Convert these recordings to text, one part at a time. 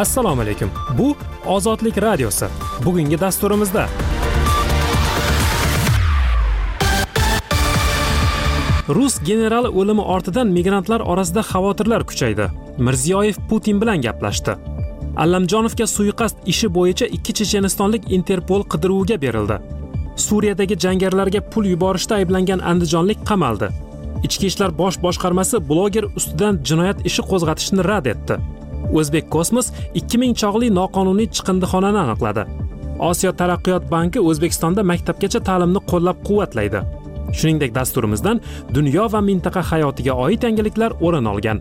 Assalomu alaykum. Bu Ozodlik radiosi. Bugungi dasturimizda Rus generali o'limi ortidan migrantlar orasida xavotirlar kuchaydi. Mirziyoyev Putin bilan gaplashdi. Allamjonovga suiqasd ishi bo'yicha 2 chechenistonlik Interpol qidiruviga berildi. Suriyadagi jangarilarga pul yuborishda ayblangan andijonlik qamaldi. Ichki ishlar bosh boshqarmasi bloger ustidan jinoyat ishi qo'zg'atishni rad etdi. O'zbek Kosmos 2000 chog'li noqonuniy chiqindixonani aniqladi. Osiyo taraqqiyot banki O'zbekistonda maktabgacha ta'limni qo'llab-quvvatlaydi. Shuningdek, dasturimizdan dunyo va mintaqa hayotiga oid yangiliklar o'rin olgan.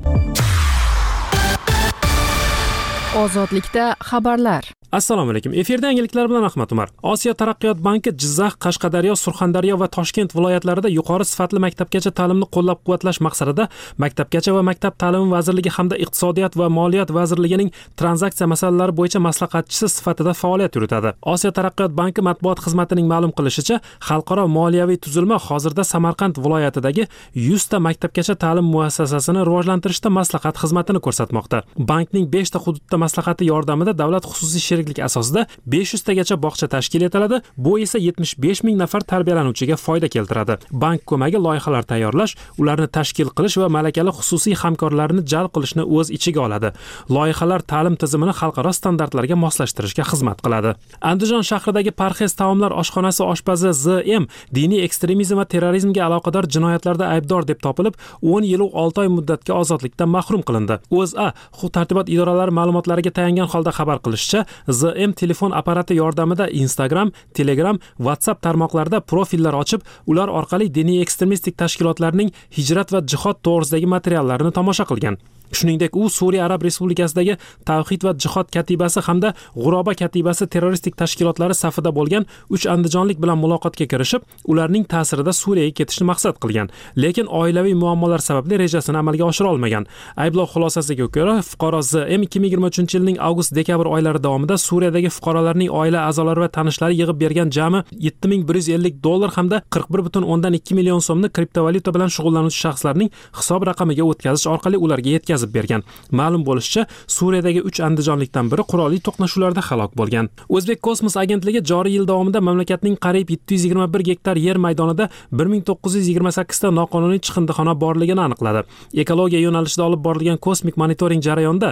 Ozodlikda xabarlar. Assalomu alaykum. Efirda yangiliklar bilan Ahmad Umar. Osiyo taraqqiyot banki Jizzax, Qashqadaryo, Surxondaryo va Toshkent viloyatlarida yuqori sifatli maktabgacha ta'limni qo'llab-quvvatlash maqsadida Maktabgacha va maktab ta'limi vazirligi hamda Iqtisodiyot va Moliyat vazirligining tranzaksiya masalalari bo'yicha maslahatchisi sifatida faoliyat yuritadi. Osiyo taraqqiyot banki matbuot xizmatining ma'lum qilishicha, xalqaro moliyaviy tuzilma hozirda Samarqand viloyatidagi 100 ta maktabgacha ta'lim muassasasini rivojlantirishda maslahat xizmatini ko'rsatmoqda. Bankning 5 ta hududda maslahati yordamida davlat xususiy sheriklik asosida 500 tagacha bog'cha tashkil etiladi. Bu esa 75 ming nafar tarbiyalanuvchiga foyda keltiradi. Bank ko'magi loyihalar tayyorlash, ularni tashkil qilish va malakali xususiy hamkorlarni jalb qilishni o'z ichiga oladi. Loyihalar ta'lim tizimini xalqaro standartlarga moslashtirishga xizmat qiladi. Andijon shahridagi Parhez taomlar oshxonasi oshpazi Z.M. diniy ekstremizm va terrorizmga aloqador jinoyatlarda aybdor deb topilib, 10 yil 6 oy muddatga ozodlikdan mahrum qilindi. O'zA huquq-tartibot idoralari ma'lumotlariga tayangan holda xabar qilishicha, ZM telefon apparati yordamida Instagram, Telegram, WhatsApp tarmoqlarida profillar ochib, ular orqali diniy ekstremistik tashkilotlarning hijrat va jihod to'g'risidagi materiallarini tomosha qilgan. Shuningdek, u Suriya Arab Respublikasidagi Tavhid va jihod katibasi hamda G'uroba katibasi terroristik tashkilotlari safida bo'lgan 3 andijonlik bilan muloqotga kirishib, ularning ta'sirida Suriyaga ketishni maqsad qilgan. Lekin oilaviy muammolar sababli rejasini amalga oshira olmagan. Ayblov xulosasiga ko'ra, fuqaro Z.M. 2023-yilning avgust-dekabr oylari davomida Suriyadagi fuqarolarning oila a'zolari va tanishlari yig'ib bergan jami $7150 hamda 41.2 million so'mni kriptovalyuta bilan shug'ullanuvchi shaxslarning hisob raqamiga o'tkazish orqali ularga yetkazib bergan. Ma'lum bo'lishicha, Suriyadagi 3 andijonlikdan biri qurolli to'qnashuvlarda halok bo'lgan. O'zbek Kosmos agentligi joriy yil davomida mamlakatning qariyb 721 gektar yer maydonida 1928 ta noqonuniy chiqindixona borligini aniqladi. Ekologiya yo'nalishida olib borilgan kosmik monitoring jarayonida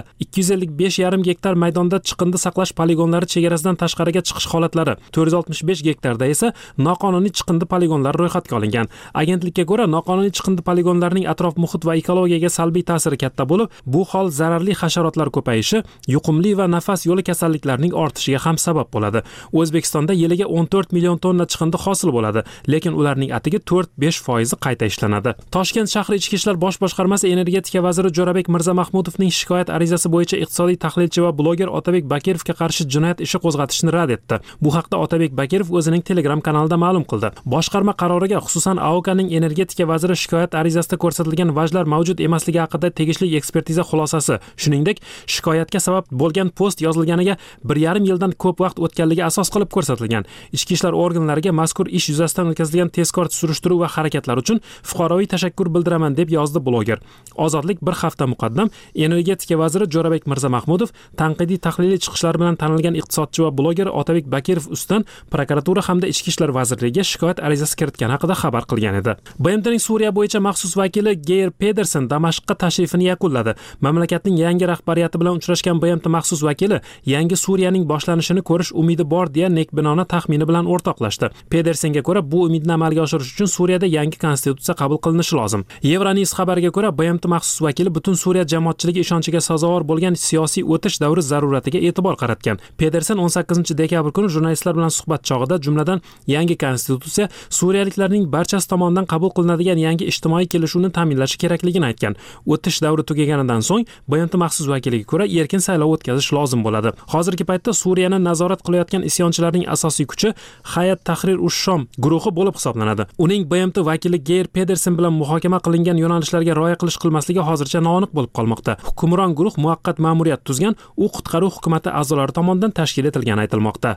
255,5 gektar maydonda chiqindi saqlash poligonlari chegarasidan tashqariga chiqish holatlari, 465 gektarda esa noqonuniy chiqindi poligonlari ro'yxatga olingan. Agentlikka ko'ra, noqonuniy chiqindi poligonlarining atrof muhit va ekologiyaga salbiy ta'siri katta bo'lib, bu hol zararli hasharotlar ko'payishi, yuqumli va nafas yo'li kasalliklarining ortishiga ham sabab bo'ladi. O'zbekistonda yiliga 14 million tonna chiqindi hosil bo'ladi, lekin ularning atigi 4-5% qayta ishlanadi. Toshkent shahri ichki ishlar bosh boshqarmasi energetika vaziri Jo'rabek Mirzamahmudovning shikoyat arizasi bo'yicha iqtisodiy tahlilchi va bloger Otabek Bakirovga qarshi jinoyat ishi qo'zg'atishni rad etdi. Bu haqda Otabek Bakirov o'zining Telegram kanalida ma'lum qildi. Boshqarma qaroriga xususan AOKning energetika vaziri shikoyat arizasida ko'rsatilgan vajlar mavjud emasligi haqida tegishli ekspertiza xulosasi, shuningdek, shikoyatga sabab bo'lgan post yozilganiga 1,5 yildan ko'p vaqt o'tganligi asos qilib ko'rsatilgan. Ichki ishlar organlariga mazkur ish yuzasidan o'tkazilgan tezkor surishtiruv va harakatlar uchun fuqaroviy tashakkur bildiraman deb yozdi bloger. Ozodlik bir hafta muqaddam energetika vaziri Jo'rabek Mirzamahmudov tanqidiy tahliliy chiqishlari bilan tanilgan iqtisodchi va bloger Otabek Bakirov ustidan prokuratura hamda ichki ishlar vazirligiga shikoyat arizasi kiritgani haqida xabar qilgan edi. BMTning Suriya bo'yicha maxsus vakili Geir Pedersen Damashqqa tashrifini yakunladi. Mamlakatning yangi rahbariyati bilan uchrashgan BMT maxsus vakili yangi Suriyaning boshlanishini ko'rish umidi bor deya nekbinona taxmini bilan o'rtoqlashdi. Pedersenga ko'ra, bu umidni amalga oshirish uchun Suriyada yangi konstitutsiya qabul qilinishi lozim. Euronews xabariga ko'ra, BMT maxsus vakili butun Suriya jamoatchiligi ishonchiga sazovor bo'lgan siyosiy o'tish davri zaruratiga e'tibor qaratgan. Pedersen 18-dekabr kuni jurnalistlar bilan suhbat chog'ida jumladan yangi konstitutsiya suriyaliklarning barchasi tomonidan qabul qilinadigan yangi ijtimoiy kelishuvni ta'minlashi kerakligini aytgan. O'tish davri tugaganidan so'ng BMT maxsus vakiliga ko'ra erkin saylov o'tkazish lozim bo'ladi. Hozirgi paytda Suriyani nazorat qilayotgan isyonchilarning asosiy kuchi Hayat Tahrir ush-Shom guruhi bo'lib hisoblanadi. Uning BMT vakili Geir Pedersen bilan muhokama qilingan yo'nalishlarga rioya qilish-qilmasligi hozircha noaniq bo'lib qolmoqda. Hukmron guruh muvaqqat ma'muriyat tuzgan, u qutqaruv hukumatı a'zolari tomonidan tashkil etilgani aytilmoqda.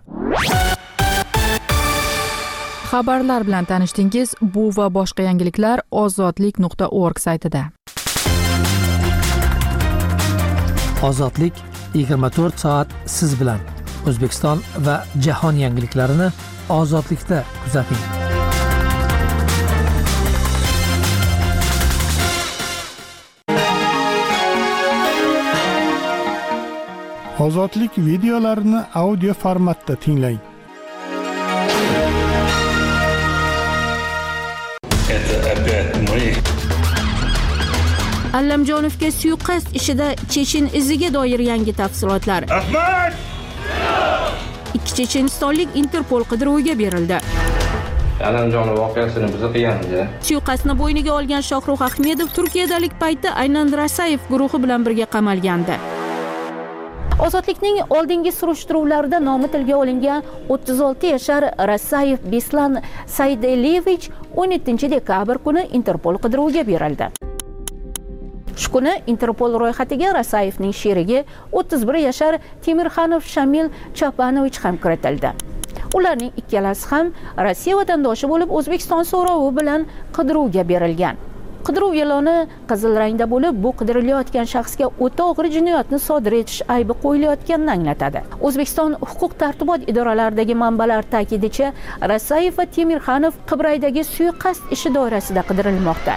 Xabarlar bilan tanishdingiz. Bu va boshqa yangiliklar ozodlik.org saytida. Ozodlik 24 soat siz bilan. O'zbekiston va jahon yangiliklarini ozodlikda kuzating. Ozodlik videolarini audio formatda tinglang. Allamjonovga suiqasd ishida Chechen iziga doir yangi tafsilotlar. Ahmad! Ikki chechenistonlik Interpol qidiruviga berildi. Allamjonov voqeasini biz qilganmiz. Suiqasdni bo'yniga olgan Shohrux Ahmedov Turkiyadalik paytda aynan Rasayev guruhi bilan birga qamalgandi. Ozodlikning oldingi surishtiruvlarida nomi tilga olingan 36 yashar Rasayev Beslan Saydelevich 17 dekabr kuni Interpol qidiruviga berildi. Shu kuni Interpol ro'yxatiga Rasayevning sherigi 31 yashar Temirxanov Shamil Chapanovich ham kiritildi. Ularning ikkalasi ham Rossiya vatandoshi bo'lib, O'zbekiston so'rovi bilan qidiruvga berilgan. Qidiruv e'loni qizil rangda bo'lib, bu qidirilayotgan shaxsga o'ta og'ir jinoyatni sodir etish aybi qo'yilayotganini anglatadi. O'zbekiston huquq-tartibot idoralaridagi manbalar ta'kidicha, Rasayev va Temirxanov Qibraydagi suiqasd ishi doirasida qidirilmoqda.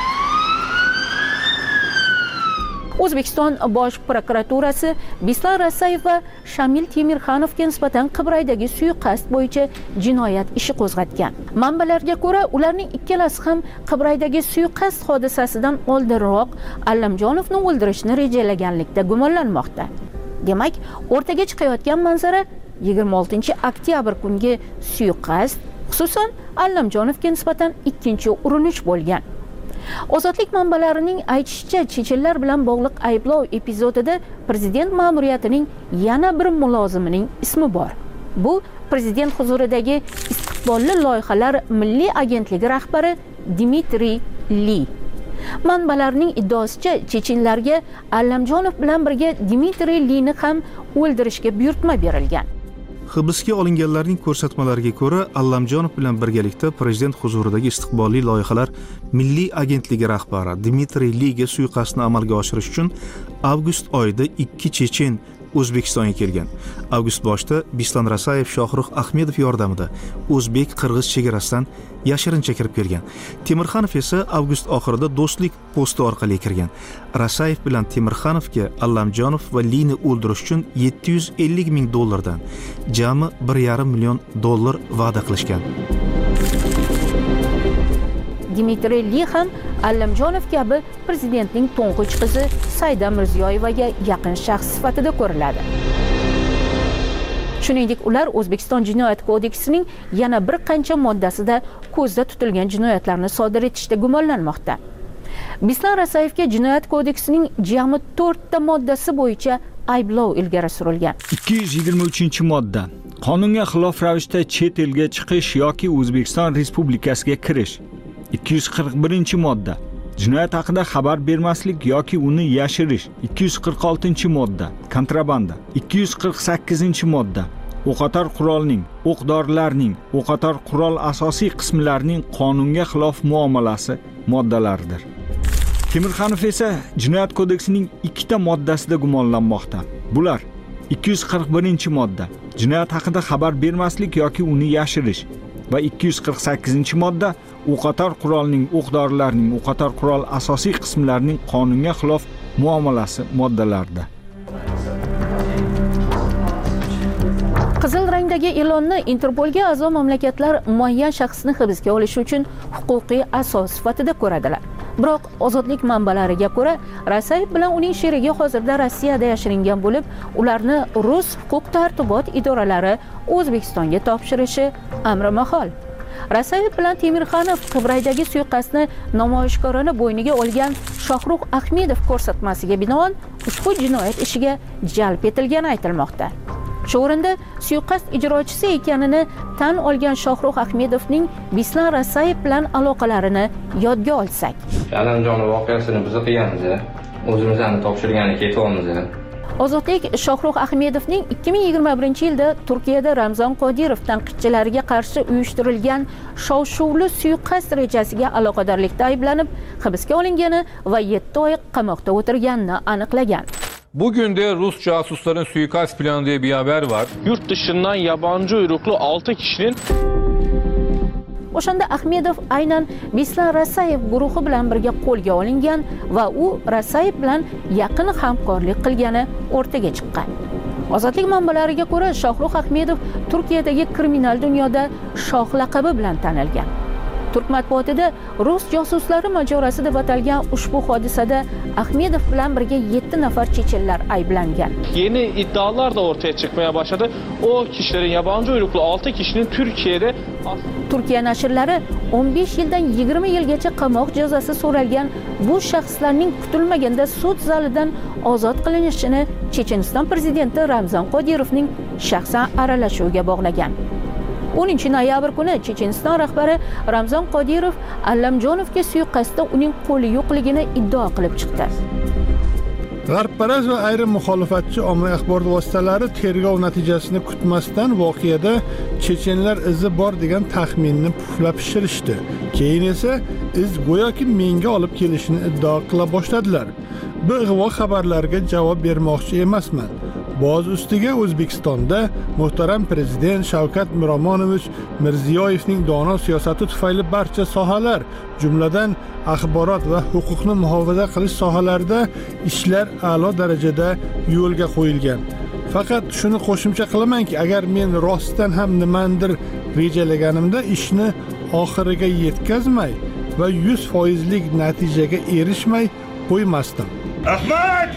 O'zbekiston Bosh prokuraturasi Beslan Rasayev va Shamil Temirxanovga nisbatan Qibraydagi suiqasd bo'yicha jinoyat ishi qo'zg'atgan. Manbalarga ko'ra, ularning ikkalasi ham Qibraydagi suiqasd hodisasidan oldinroq Allamjonovni o'ldirishni rejalaganlikda gumonlanmoqda. Demak, o'rtaga chiqayotgan manzara 26-oktyabr kungi suiqasd, xususan Allamjonovga nisbatan ikkinchi urinish bo'lgan. Ozodlik manbalarining aytishicha, chechenlar bilan bog'liq ayblov epizodida prezident ma'muriyatining yana bir mulozimining ismi bor. Bu prezident huzuridagi istiqbolli loyihalar milliy agentligi rahbari Dmitriy Li. Manbalarning iddaosicha, chechenlarga Allamjonov bilan birga Dmitriy Lini ham o'ldirishga buyurtma berilgan. Hibsga olinganlarning ko'rsatmalariga ko'ra, Allamjonov bilan birgalikda prezident huzuridagi istiqbolli loyihalar milliy agentligi rahbari Dmitriy Liga suiqasdni amalga oshirish uchun avgust oyida 2 chechen O'zbekistonga kelgan. Avgust boshida Beslan Rasayev Shohrux Ahmedov yordamida o'zbek-qirg'iz chegarasidan yashirincha kirib kelgan. Temirxanov esa avgust oxirida do'stlik posti orqali kirgan. Rasayev bilan Temirxanovga Allamjonov va Lini o'ldirish uchun $750 ming dan jami $1,5 million va'da qilishgan. Dmitriy Li ham Allamjonov kabi prezidentning to'ng'ich qizi Saida Mirziyoyevaga yaqin shaxs sifatida ko'riladi. Shuningdek, ular O'zbekiston Jinoyat kodeksining yana bir qancha moddasida ko'zda tutilgan jinoyatlarni sodir etishda gumonlanmoqda. Beslan Rasayevga Jinoyat kodeksining jami 4 ta moddasi bo'yicha ayblov ilgari surilgan. 223-modda qonunga xilof ravishda chet elga chiqish yoki O'zbekiston Respublikasiga kirish. 241-modda jinoyat haqida xabar bermaslik yoki uni yashirish. 246-modda kontrabanda. 248-modda o'qotar qurolning, o'q-dorilarning, o'qotar qurol asosiy qismlarining qonunga xilof muomalasi moddalaridir. Temirxanov esa Jinoyat kodeksining 2 ta moddasida gumonlanmoqda. Bular 241-modda jinoyat haqida xabar bermaslik yoki uni yashirish va 248-modda o'qotar qurolning, o'q-dorilarning, o'qotar qurol asosiy qismlarining qonunga xilof muomalasi moddalarida. Qizil rangdagi e'lonni Interpolga a'zo mamlakatlar muayyan shaxsni hibsga olish uchun huquqiy asos sifatida ko'radilar. Biroq ozodlik manbalariga ko'ra, Rasayev bilan uning sherigi hozirda Rossiyada yashiringan bo'lib, ularni rus huquq-tartibot idoralari O'zbekistonga topshirishi amri mahol. Rasayev bilan Temirxanov Qibraydagi suiqasdni namoyishkorona bo'yniga olgan Shohrux Ahmedov ko'rsatmasiga binoan ushbu jinoyat ishiga jalb etilgani aytilmoqda. Shu o'rinda suiqasd ijrochisi ekanini tan olgan Shohrux Ahmedovning Beslan Rasayev bilan aloqalarini yodga olsak. Allamjonov voqeasini biz qilganmiz, o'zimizni topshirgani ketyapmiz. Ozodlik Shohrux Ahmedovning 2021-yilda Turkiyada Ramzan Qodirov tanqidchilariga qarshi uyushtirilgan shov-shuvli suiqasd rejasiga aloqadorlikda ayblanib, hibsga olingani va 7 oy qamoqda o'tirganini aniqlagan. Bugün de Rus casusların suikast planı diye bir haber var. Yurt dışından yabancı uyruklu 6 kişinin O'shanda Ahmedov aynan Bislan Rasayev guruhi bilan birga qo'lga olingan va u Rasayev bilan yaqin hamkorlik qilgani o'rtaga chiqqan. Ozodlik manbalariga ko'ra, Shohrux Ahmedov Turkiyadagi kriminal dunyoda shoh laqabi bilan tanilgan. Turk matbuotida Rus josuslari mojarosi deb atalgan ushbu hodisada Ahmedov bilan birga 7 nafar chechenlar ayblangan. Yeni iddialar da ortaya çıkmaya başladı. O kişilerin yabancı uyruklu 6 kişinin Türkiye'de Turkiya nashrlari 15 yildan 20 yilgacha qamoq jazosi so'ralgan bu shaxslarning kutilmaganda sud zalidan ozod qilinishini Checheniston prezidenti Ramzan Qodirovning shaxsan aralashuviga bog'lagan. 10 noyabr kuni Checheniston rahbari Ramzan Qodirov Allamjonovga suiqasdda uning qo'li yo'qligini iddao qilib chiqdi. G'arbparast va ayrim muxolifatchi ommaviy axborot vositalari tergov natijasini kutmasdan voqeada chechenlar izi bor degan taxminni puflab pishirishdi. Keyin esa iz go'yoki menga olib kelishini iddao qila boshladilar. Bu ig'vo xabarlarga javob bermoqchi emasman. Boz ustiga O'zbekistonda muhtaram prezident Shavkat Miromonovich Mirziyoyevning dono siyosati tufayli barcha sohalar, jumladan axborot va huquqni muhofaza qilish sohalarida ishlar a'lo darajada yo'lga qo'yilgan. Faqat shuni qo'shimcha qilamanki, agar men rostdan ham nimandir rejalaganimda ishni oxiriga yetkazmay va 100%lik natijaga erishmay qo'ymasdim. Ahmad!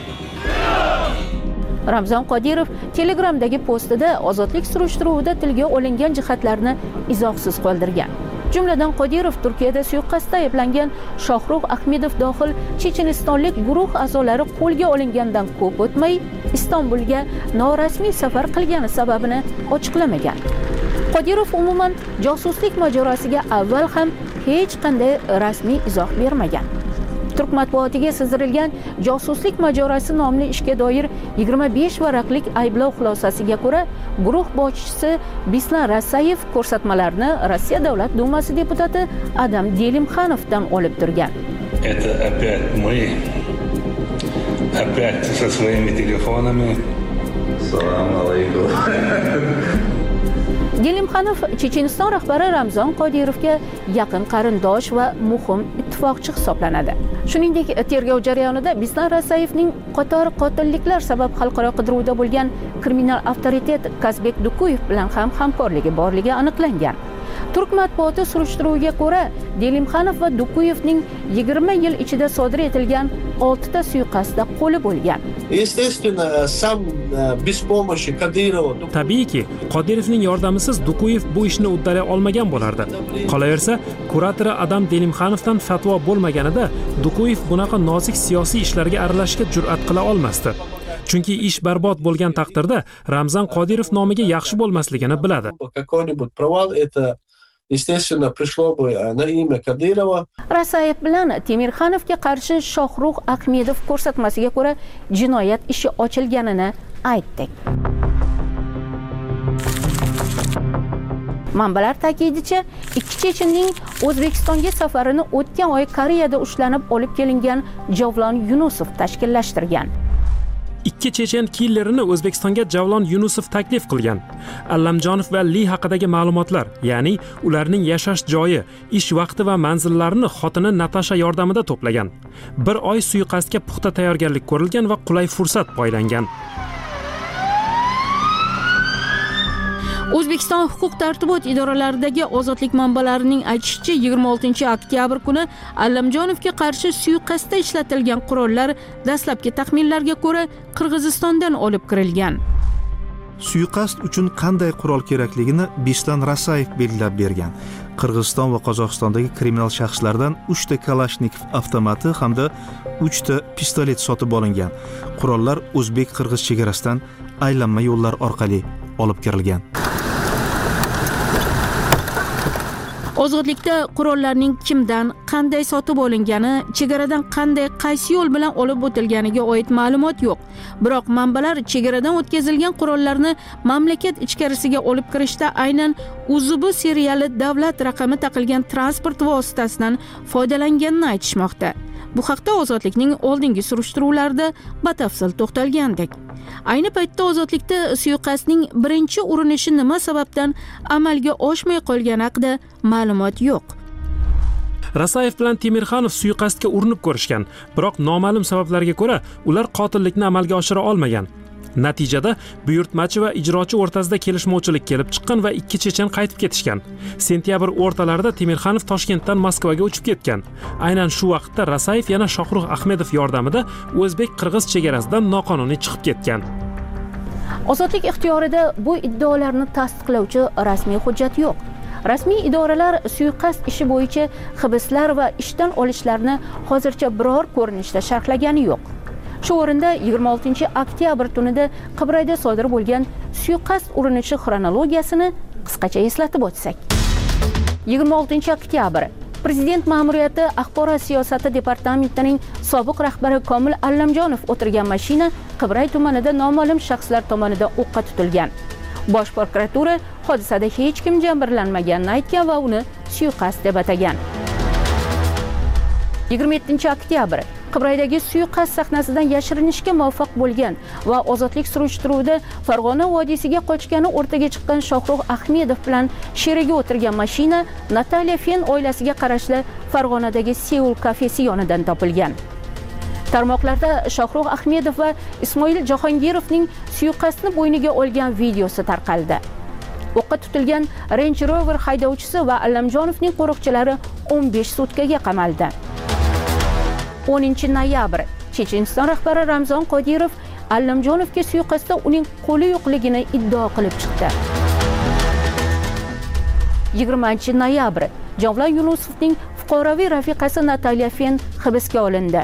Ramzan Qodirov Telegramdagi postida ozodlik surishtiruvida tilga olingan jihatlarni izohsiz qoldirgan. Jumladan Qodirov Turkiyada suiqasdda ayblangan Shohrux Ahmedov dohil chechenistonlik guruh a'zolari qo'lga olingandan ko'p o'tmay Istanbulga norasmiy safar qilgani sababini ochiqlamagan. Qodirov umuman josuslik mojarosiga avval ham hech qanday rasmiy izoh bermagan. Turk matbuotiga sizdirilgan josuslik mojarosi nomli ishga doir 25 varaqlik ayblov xulosasiga ko'ra, guruh boshchisi Bislan Rasayev ko'rsatmalarni Rossiya Davlat Dumasi deputati Adam Delimxanovdan olib turgan. Это опять мы. Опять со своими телефонами. Салам алейкум. Delimxanov Checheniston rahbari Ramzan Qodirovga yaqin qarindosh va muhim ittifoqchi hisoblanadi. Shuningdek, tergov jarayonida Bislan Rasayevning qator qotilliklar sabab xalqaro qidiruvda bo'lgan kriminal avtoritet Kazbek Dukuyev bilan ham hamkorligi borligi aniqlangan. Turk matbuoti surishtiruviga ko'ra, Delimxanov va Dukuyevning 20 yil ichida sodir etilgan 6 ta suiqasdda qo'li bo'lgan. Tabiiyki, Qodirovning yordamisiz Dukuyev bu ishni uddalay olmagan bo'lardi. Qolaversa, kuratori Adam Delimxanovdan fatvo bo'lmaganida Dukuyev bunaqa nozik siyosiy ishlarga aralashishga jur'at qila olmasdi. Chunki ish barbod bo'lgan taqdirda Ramzan Qodirov nomiga yaxshi bo'lmasligini biladi. Естественно, пришло бы на имя Кадырова. Rasayev bilan Temirxanovga qarshi Shohrux Ahmedov ko'rsatmasiga ko'ra jinoyat ishi ochilganini aytdik. Manbalar ta'kidicha, ikki chechenning O'zbekistonga safarini o'tgan oy Koreyada ushlanib olib kelingan Javlon Yunusov tashkillashtirgan. Ikki chechen killerini O'zbekistonga Javlon Yunusov taklif qilgan. Allamjonov va Li haqidagi ma'lumotlar, ya'ni ularning yashash joyi, ish vaqti va manzillarini xotini Natasha yordamida to'plagan. Bir oy suiqasdga puxta tayyorgarlik ko'rilgan va qulay fursat poylangan. O'zbekiston huquq-tartibot idoralaridagi ozodlik manbalarining aytishicha, 26 oktyabr kuni Allamjonovga qarshi suiqasdda ishlatilgan qurollar dastlabki taxminlarga ko'ra Qirg'izistondan olib kirilgan. Suiqasd uchun qanday qurol kerakligini Bislan Rasayev belgilab bergan. Qirg'iziston va Qozog'istondagi kriminal shaxslardan 3 ta Kalashnikov avtomati hamda 3 ta pistolet sotib olingan. Qurollar o'zbek-qirg'iz chegarasidan aylanma yo'llar orqali olib kirilgan. Ozodlikda qurollarning kimdan, qanday sotib olingani, chegaradan qanday, qaysi yo'l bilan olib o'tilganiga oid ma'lumot yo'q. Biroq manbalar chegaradan o'tkazilgan qurollarni mamlakat ichkarisiga olib kirishda aynan UZB seriyali davlat raqami taqilgan transport vositasidan foydalanganini aytishmoqda. Bu haqda Ozodlikning oldingi surishtiruvlarida batafsil to'xtalgandik. Ayni paytda Ozodlikda suiqasdning birinchi urinishi nima sababdan amalga oshmay qolgani haqida ma'lumot yo'q. Rasayev bilan Temirxanov suiqasdga urinib ko'rishgan, biroq noma'lum sabablarga ko'ra ular qotillikni amalga oshira olmagan. Natijada buyurtmachi va ijrochi o'rtasida kelishmovchilik kelib chiqqan va ikki chechen qaytib ketishgan. Sentyabr o'rtalarida Temirxanov Toshkentdan Moskvaga uchib ketgan. Aynan shu vaqtda Rasayev yana Shohrux Ahmedov yordamida o'zbek-qirg'iz chegarasidan noqonuniy chiqib ketgan. Ozodlik ixtiyorida bu iddaolarni tasdiqlovchi rasmiy hujjat yo'q. Rasmiy idoralar suiqasd ishi bo'yicha hibslar va ishdan olishlarni hozircha biror ko'rinishda sharhlagani yo'q. Shu o'rinda 26 oktyabr tunida Qibrayda sodir bo'lgan suiqasd urinishi xronologiyasini qisqacha eslatib o'tsak. 26 oktyabr Prezident ma'muriyati axborot siyosati departamentining sobiq rahbari Komil Allamjonov o'tirgan mashina Qibray tumanida noma'lum shaxslar tomonidan o'qqa tutilgan. Bosh prokuratura hodisada hech kim jabrlanmaganini aytgan va uni suiqasd deb atagan. 27 oktyabr Qibraydagi suiqasd sahnasidan yashirinishga muvaffaq bo'lgan va ozodlik surishtiruvida Farg'ona vodiysiga qochgani o'rtaga chiqqan Shohrux Ahmedov bilan sherigi o'tirgan mashina Nataliya Fen oilasiga qarashli Farg'onadagi Seul kafesi yonidan topilgan. Tarmoqlarda Shohrux Ahmedov va Ismoil Jahongirovning suiqasdni bo'yniga olgan videosi tarqaldi. O'qqa tutilgan Range Rover haydovchisi va Allamjonovning qo'riqchilari 15 sutkaga qamaldi. 10 noyabr Checheniston rahbari Ramzon Qodirov Allamjonovga suiqasdda uning qo'li yo'qligini iddao qilib chiqdi. 20 noyabr Javlon Yunusovning fuqaroviy rafiqasi Nataliya Fen hibsga olindi.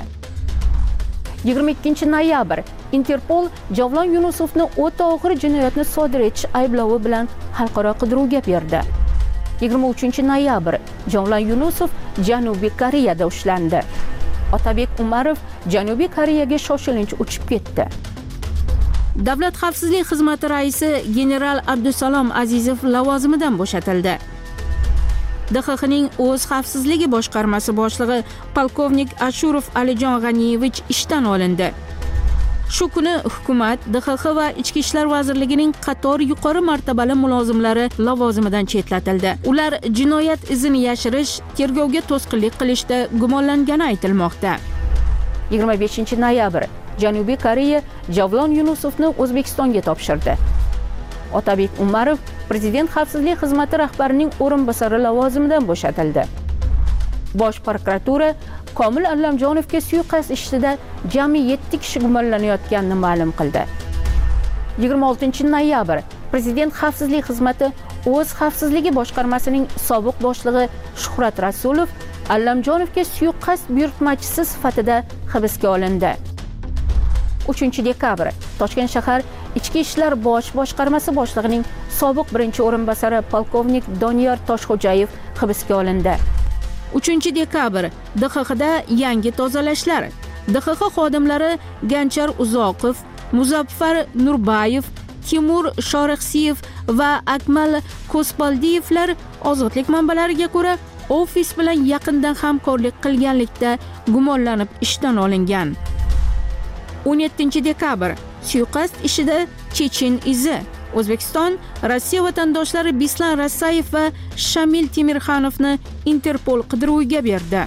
22 noyabr Interpol Javlon Yunusovni o'ta og'ir jinoyatni sodir etish ayblovi bilan xalqaro qidiruvga berdi. 23 noyabr Javlon Yunusov Janubiy Koreyada ushlandi. Otabek Umarov Janubiy Koreyaga shoshilinch uchib ketdi. Davlat xavfsizlik xizmati raisi general Abdusalom Azizov lavozimidan bo'shatildi. DXXning o'z xavfsizligi boshqarmasi boshlig'i polkovnik Ashurov Alijon G'aniyevich ishdan olindi. Shu kuni hukumat DXX va Ichki ishlar vazirligining qator yuqori martabali mulozimlari lavozimidan chetlatildi. Ular jinoyat izini yashirish, tergovga to'sqinlik qilishda gumonlangani aytilmoqda. 25 noyabr Janubiy Koreya Javlon Yunusovni O'zbekistonga topshirdi. Otabek Umarov Prezident xavfsizlik xizmati rahbarining o'rinbosari lavozimidan bo'shatildi. Bosh prokuratura Komil Allamjonovga suiqasd ishida jami 7 kishi gumonlanayotganini ma'lum qildi. 26 noyabr Prezident xavfsizlik xizmati o'z xavfsizligi boshqarmasining sobiq boshlig'i Shuhrat Rasulov Allamjonovga suiqasd buyurtmachisi sifatida hibsga olindi. 3 dekabr Toshkent shahar Ichki ishlar bosh boshqarmasi boshlig'ining sobiq birinchi o'rinbosari polkovnik Doniyor Toshxo'jayev hibsga olindi. 3 dekabr DXXda yangi tozalashlar. DXX xodimlari Ganchar Uzoqov, Muzaffar Nurbayev, Timur Shorixsiyev va Akmal Ko'spaldiyevlar ozodlik manbalariga ko'ra ofis bilan yaqindan hamkorlik qilganlikda gumonlanib ishdan olingan. 17 dekabr suiqasd ishida Chechen izi. O'zbekiston Rossiya vatandoshlari Bislan Rasayev va Shamil Temirxanovni Interpol qidiruviga berdi.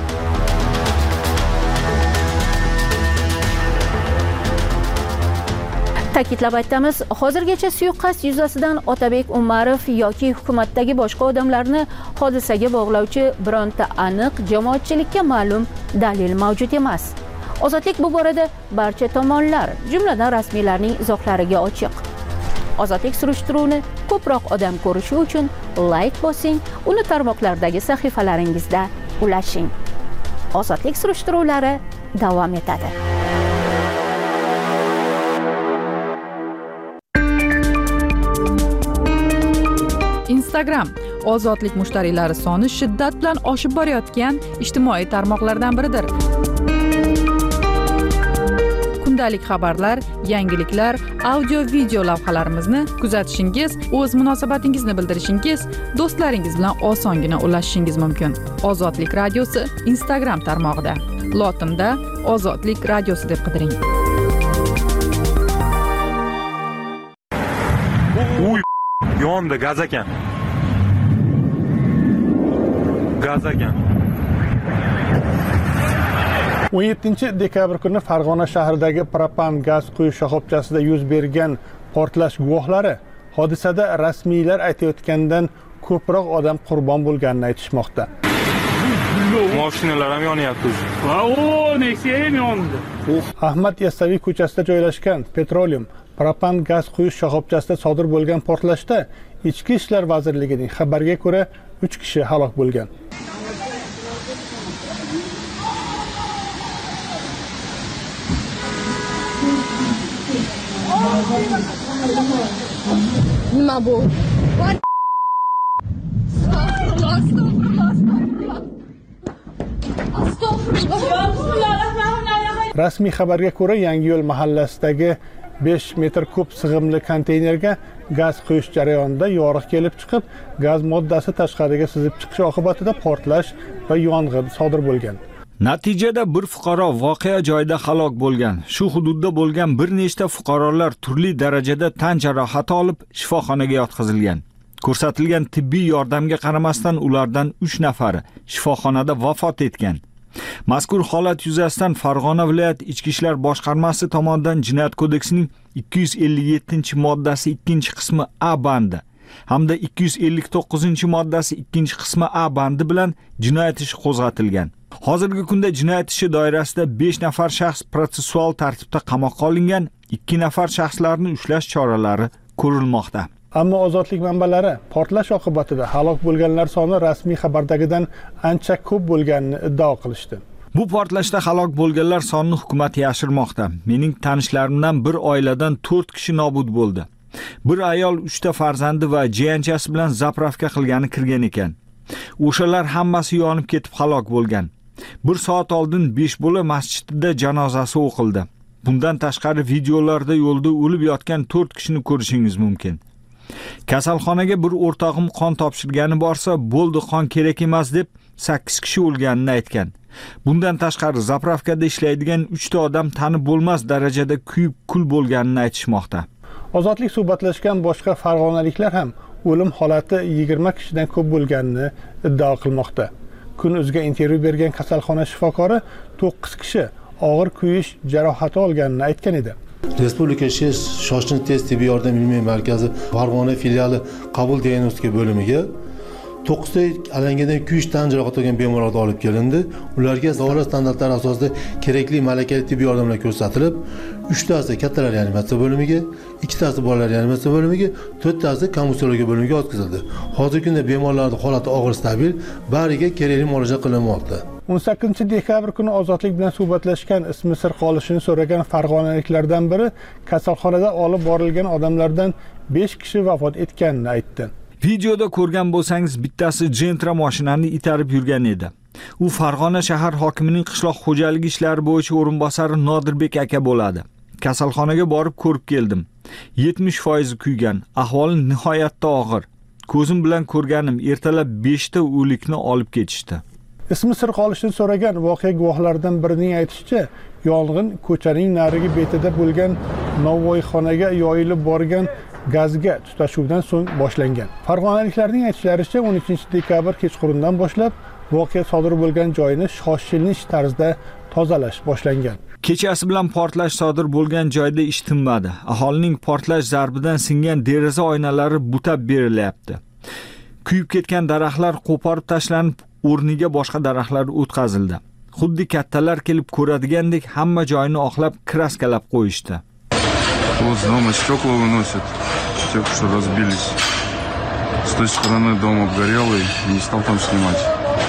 Ta'kidlab aytamiz, hozirgacha suiqasd yuzasidan Otabek Umarov yoki hukumatdagi boshqa odamlarni hodisaga bog'lovchi bironta aniq jamoatchilikka ma'lum dalil mavjud emas. Ozodlik bu borada barcha tomonlar, jumladan rasmiylarning izohlariga ochiq. Ozodlik surishtiruvini ko'proq odam ko'rishi uchun like bosing, uni tarmoqlardagi sahifalaringizda ulashing. Ozodlik surishtiruvlari davom etadi. Instagram ozodlik mushtariylari soni shiddat bilan oshib borayotgan ijtimoiy tarmoqlardan biridir. Kundalik xabarlar, yangiliklar, audio-video lavhalarimizni kuzatishingiz, o'z munosabatingizni bildirishingiz, do'stlaringiz bilan osongina ulashishingiz mumkin. Ozodlik radiosi Instagram tarmog'ida. lotinda ozodlik radiosi deb qidiring. Uy, yondi gaz ekan. Gaz ekan. 17 dekabr kuni Farg'ona shahridagi propan gaz quyish shoxobchasida yuz bergan portlash guvohlari hodisada rasmiylar aytayotgandan ko'proq odam qurbon bo'lganini aytishmoqda. Mashinalar ham yonyapti. Nexia ham yondi. Ahmad Yasaviy ko'chasida joylashgan Petroleum propan gaz quyish shoxobchasida sodir bo'lgan portlashda Ichki ishlar vazirligining xabariga ko'ra 3 kishi halok bo'lgan. Nima bu? Rasmiy xabarga ko'ra Yangiyo'l mahallasidagi 5 metr kub sig'imli konteynerga gaz quyish jarayonida yoriq kelib chiqib, gaz moddasi tashqariga sizib chiqishi oqibatida portlash va yong'in sodir bo'lgan. Natijada bir fuqaro voqea joyida halok bo'lgan. Shu hududda bo'lgan bir nechta fuqarolar turli darajada tan jarohati olib shifoxonaga yotqizilgan. Ko'rsatilgan tibbiy yordamga qaramasdan ulardan 3 nafari shifoxonada vafot etgan. Mazkur holat yuzasidan Farg'ona viloyat Ichki ishlar boshqarmasi tomonidan Jinoyat kodeksining 257-moddasi 2-qismi A bandi hamda 259-moddasi 2-qismi A bandi bilan jinoyat ishi qo'zg'atilgan. Hozirgi kunda jinoyat ishi doirasida 5 nafar shaxs protsessual tartibda qamoqqa olingan, 2 nafar shaxslarni ushlash choralari ko'rilmoqda. Ammo ozodlik manbalari portlash oqibatida halok bo'lganlar soni rasmiy xabardagidan ancha ko'p bo'lganini iddao qilishdi. Bu portlashda halok bo'lganlar sonini hukumat yashirmoqda. Mening tanishlarimdan bir oiladan 4 kishi nobud bo'ldi. Bir ayol 3 ta farzandi va jiyanchasi bilan zapravka qilgani kirgan ekan. O'shalar hammasi yonib ketib halok bo'lgan. 1 soat oldin 5 bola masjidida janozasi o'qildi. Bundan tashqari videolarda yo'lda o'lib yotgan 4 kishini ko'rishingiz mumkin. Kasalxonaga bir o'rtog'im qon topshirgani borsa, bo'ldi qon kerak emas deb 8 kishi o'lganini aytgan. Bundan tashqari zapravkada ishlaydigan 3 ta odam tanib bo'lmas darajada kuyib kul bo'lganini aytishmoqda. Ozodlik suhbatlashgan boshqa farg'onaliklar ham o'lim holati 20 kishidan ko'p bo'lganini iddao qilmoqda. Kun.uzga intervyu bergan kasalxona shifokori 9 kishi og'ir kuyish jarohati olganini aytgan edi. Respublika shoshilinch tez tibbiy yordam ilmiy markazi Farg'ona filiali qabul diagnostika bo'limiga 9 ta alangadan kuyish tan jarohati olgan bemorlar olib kelindi. Ularga davlat standartlari asosida kerakli malakali tibbiy yordamlar ko'rsatilib, 3 tasi kattalar reanimatsiya bo'limiga, 2 tasi bolalar reanimatsiya bo'limiga, 4 tasi komissiyologiya bo'limiga o'tkazildi. Hozirgi kunda bemorlarning holati og'ir stabil, bariga kerakli muolaja qilinmoqda. 18 dekabr kuni ozodlik bilan suhbatlashgan ismi sir qolishini so'ragan farg'onaliklardan biri kasalxonada olib borilgan odamlardan 5 kishi vafot etganini aytdi. Videoda ko'rgan bo'lsangiz, bittasi Gentra mashinani itarib yurgan edi. U Farg'ona shahar hokimining qishloq xo'jaligi ishlari bo'yicha o'rinbosari Nodirbek aka bo'ladi. Kasalxonaga borib ko'rib keldim. 70% kuygan, ahvoli nihoyatda og'ir. Ko'zim bilan ko'rganim, ertalab 5 ta o'likni olib ketishdi. Ismi sir qolishini so'ragan voqea guvohlaridan birining aytishicha, yong'in ko'chaning narigi betida bo'lgan novvoyxonaga yoyilib borgan gazga tutashuvdan so'ng boshlangan. Farg'onaliklarning aytishlaricha 13 dekabr kechqurundan boshlab voqea sodir bo'lgan joyni shoshilinch tarzda tozalash boshlangan. Kechasi bilan portlash sodir bo'lgan joyda ish tinmadi. Aholining portlash zarbidan singan deraza oynalari butab berilyapti. Kuyib ketgan daraxtlar qo'porib tashlanib, o'rniga boshqa daraxtlar o'tkazildi. Xuddi kattalar kelib ko'radigandek hamma joyni oqlab, kraskalab qo'yishdi. Вот дома стекла выносят, те, что разбились. С той стороны дом обгорелый, не стал там снимать.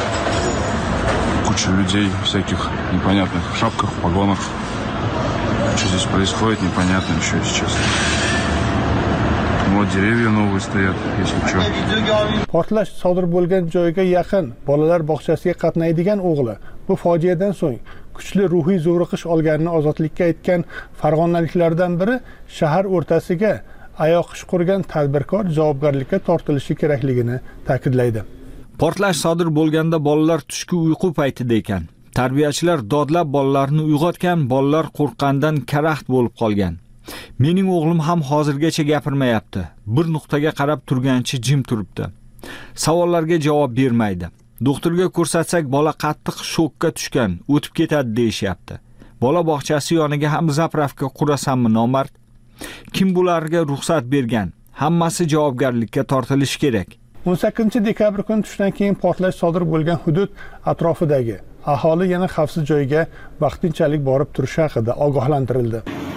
Куча людей всяких непонятных в шапках, в погонах. Что здесь происходит, непонятно еще, если честно. Вот dеревья новые стоят, если что. Portlash sodir bo'lgan joyga yaqin bolalar bog'chasiga qatnaydigan o'g'li bu fojiadan so'ng kuchli ruhiy zo'riqish olganini ozodlikka aytgan farg'onaliklardan biri shahar o'rtasiga ayoq ish qurgan tadbirkor javobgarlikka tortilishi kerakligini ta'kidlaydi. Portlash sodir bo'lganda bolalar tushki uyqu paytida ekan. Tarbiyachilar dodlab bolalarni uyg'otgan, bolalar qo'rqqandan karaxt bo'lib qolgan. Mening o'g'lim ham hozirgacha gapirmayapti. Bir nuqtaga qarab turgancha jim turibdi. Savollarga javob bermaydi. Doktorga ko'rsatsak bola qattiq shokka tushgan, o'tib ketadi deyishyapti. Bola bog'chasi yoniga ham zapravka qurasanmi nomard? Kim bularga ruxsat bergan? Hammasi javobgarlikka tortilishi kerak. 18-dekabr kuni tushdan keyin portlash sodir bo'lgan hudud atrofidagi aholi yana xavfsiz joyga vaqtinchalik borib turishi haqida ogohlantirildi.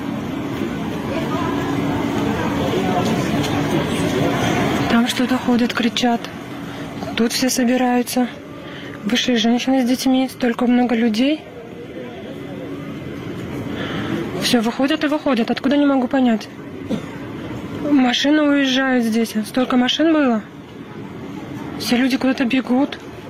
Там что-то ходят, кричат. Тут все собираются. Вышли женщины с детьми, столько много людей. Все выходят и выходят. Откуда, не могу понять. Машины уезжают здесь. Столько машин было. Все люди куда-то бегут.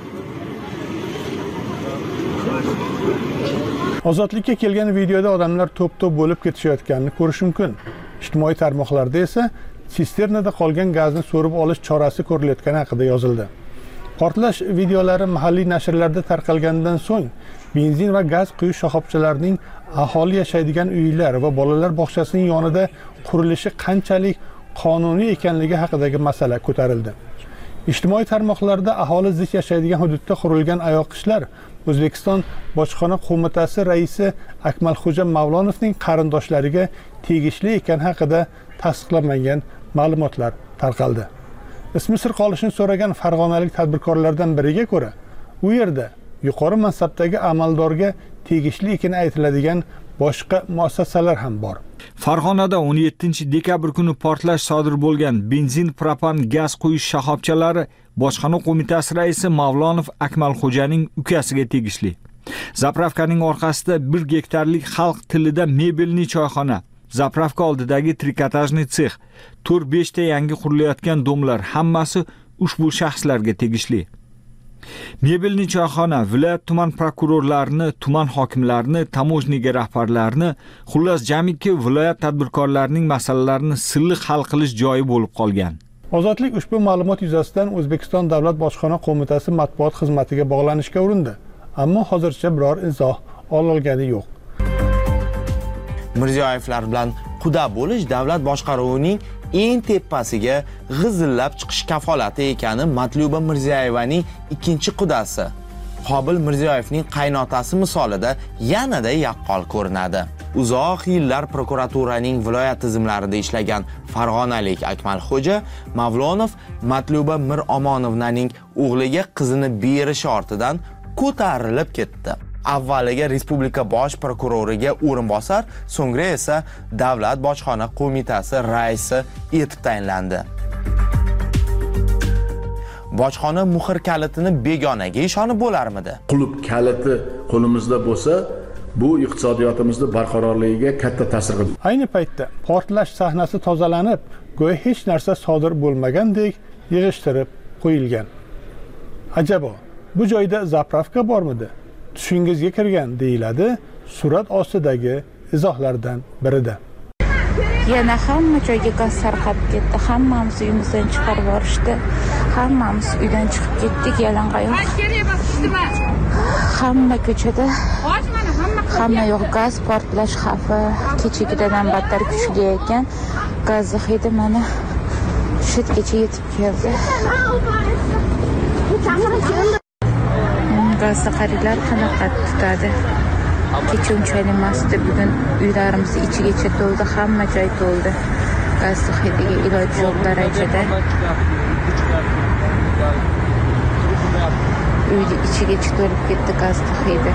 Ozodlikka kelgan videoda odamlar to'p-to'p bo'lib ketishayotganini ko'rish mumkin. Ijtimoiy tarmoqlarda esa sisternada qolgan gazni so'rib olish chorasi ko'rilayotgani haqida yozildi. Portlash videolari mahalliy nashrlarda tarqalgandan so'ng benzin va gaz quyish shoxobchalarining aholi yashaydigan uylar va bolalar bog'chasining yonida qurilishi qanchalik qonuniy ekanligi haqidagi masala ko'tarildi. Ijtimoiy tarmoqlarda aholi zich yashaydigan hududda qurilgan oyoqishlar O'zbekiston Bojxona qo'mitasi raisi Akmalxo'ja Mavlonovning qarindoshlariga tegishli ekani haqida tasdiqlanmagan ma'lumotlar tarqaldi. Ismi sir qolishini so'ragan farg'onalik tadbirkorlardan biriga ko'ra, u yerda yuqori mansabdagi amaldorga tegishli ekani aytiladigan boshqa muassasalar ham bor. Farg'onada 17-dekabr kuni portlash sodir bo'lgan benzin, propan, gaz quyish shoxobchalari Bojxona qo'mitasi raisi Mavlonov Akmalxo'janing ukasiga tegishli. Zapravkaning orqasida 1 gektarlik xalq tilida mebelli choyxona, zapravka oldidagi trikotajniy sex, 4-5 ta yangi qurilayotgan domlar hammasi ushbu shaxslarga tegishli. Mebelli choyxona viloyat tuman prokurorlarini, tuman hokimlarini, tamojniga rahbarlarini, xullas jamiki viloyat tadbirkorlarining masalalarini silliq hal qilish joyi bo'lib qolgan. Ozodlik ushbu ma'lumot yuzasidan O'zbekiston Davlat Bojxona qo'mitasi matbuot xizmatiga bog'lanishga urindi, ammo hozircha biror izoh ololgani yo'q. Mirziyoyevlar bilan quda bo'lish davlat boshqaruvining eng tepasiga g'izillab chiqish kafolati ekani Matluba Mirziyoyevaning ikkinchi qudasi Qobil Mirziyoyevning qaynotasi misolida yanada yaqqol ko'rinadi. Uzoq yillar prokuraturaning viloyat tizimlarida ishlagan farg'onalik Akmalxo'ja Mavlonov Matluba Miromonovnaning o'g'liga qizini berishi ortidan ko'tarilib ketdi. Avvaliga Respublika bosh prokuroriga o'rinbosar, so'ngra esa Davlat bojxona qo'mitasi raisi etib tayinlandi. Bojxona muhr kalitini begonaga ishonib bo'larmidi? Qulub kaliti qo'limizda bo'lsa, bu iqtisodiyotimizni barqarorligiga katta ta'sir qiladi. Ayni paytda portlash sahnasi tozalanib, go'yo hech narsa sodir bo'lmagandek yig'ishtirib qo'yilgan. Ajabo, bu joyda zapravka bormidi? Tushingizga kirgan deyiladi surat ostidagi izohlardan birida. Yana hamma joyga gaz sarqab ketdi. Hammamiz uyimizdan chiqarib yuborishdi. Hammamiz uydan chiqib ketdik yalangoyoq. Hamma ko'chada hamma yo'q gaz portlash xavfi kechagidan battar kuchli ekan. Gaz hidi mana shu yergacha yetib keldi. Gazda qariylar qanaqa tutadi? Kecha unchalik emasdi, bugun uylarimiz ichigacha to'ldi, hamma joy to'ldi. Gaz hidiga iloji yo'q darajada. Uyni ichigacha to'lib ketdi gaz hidi.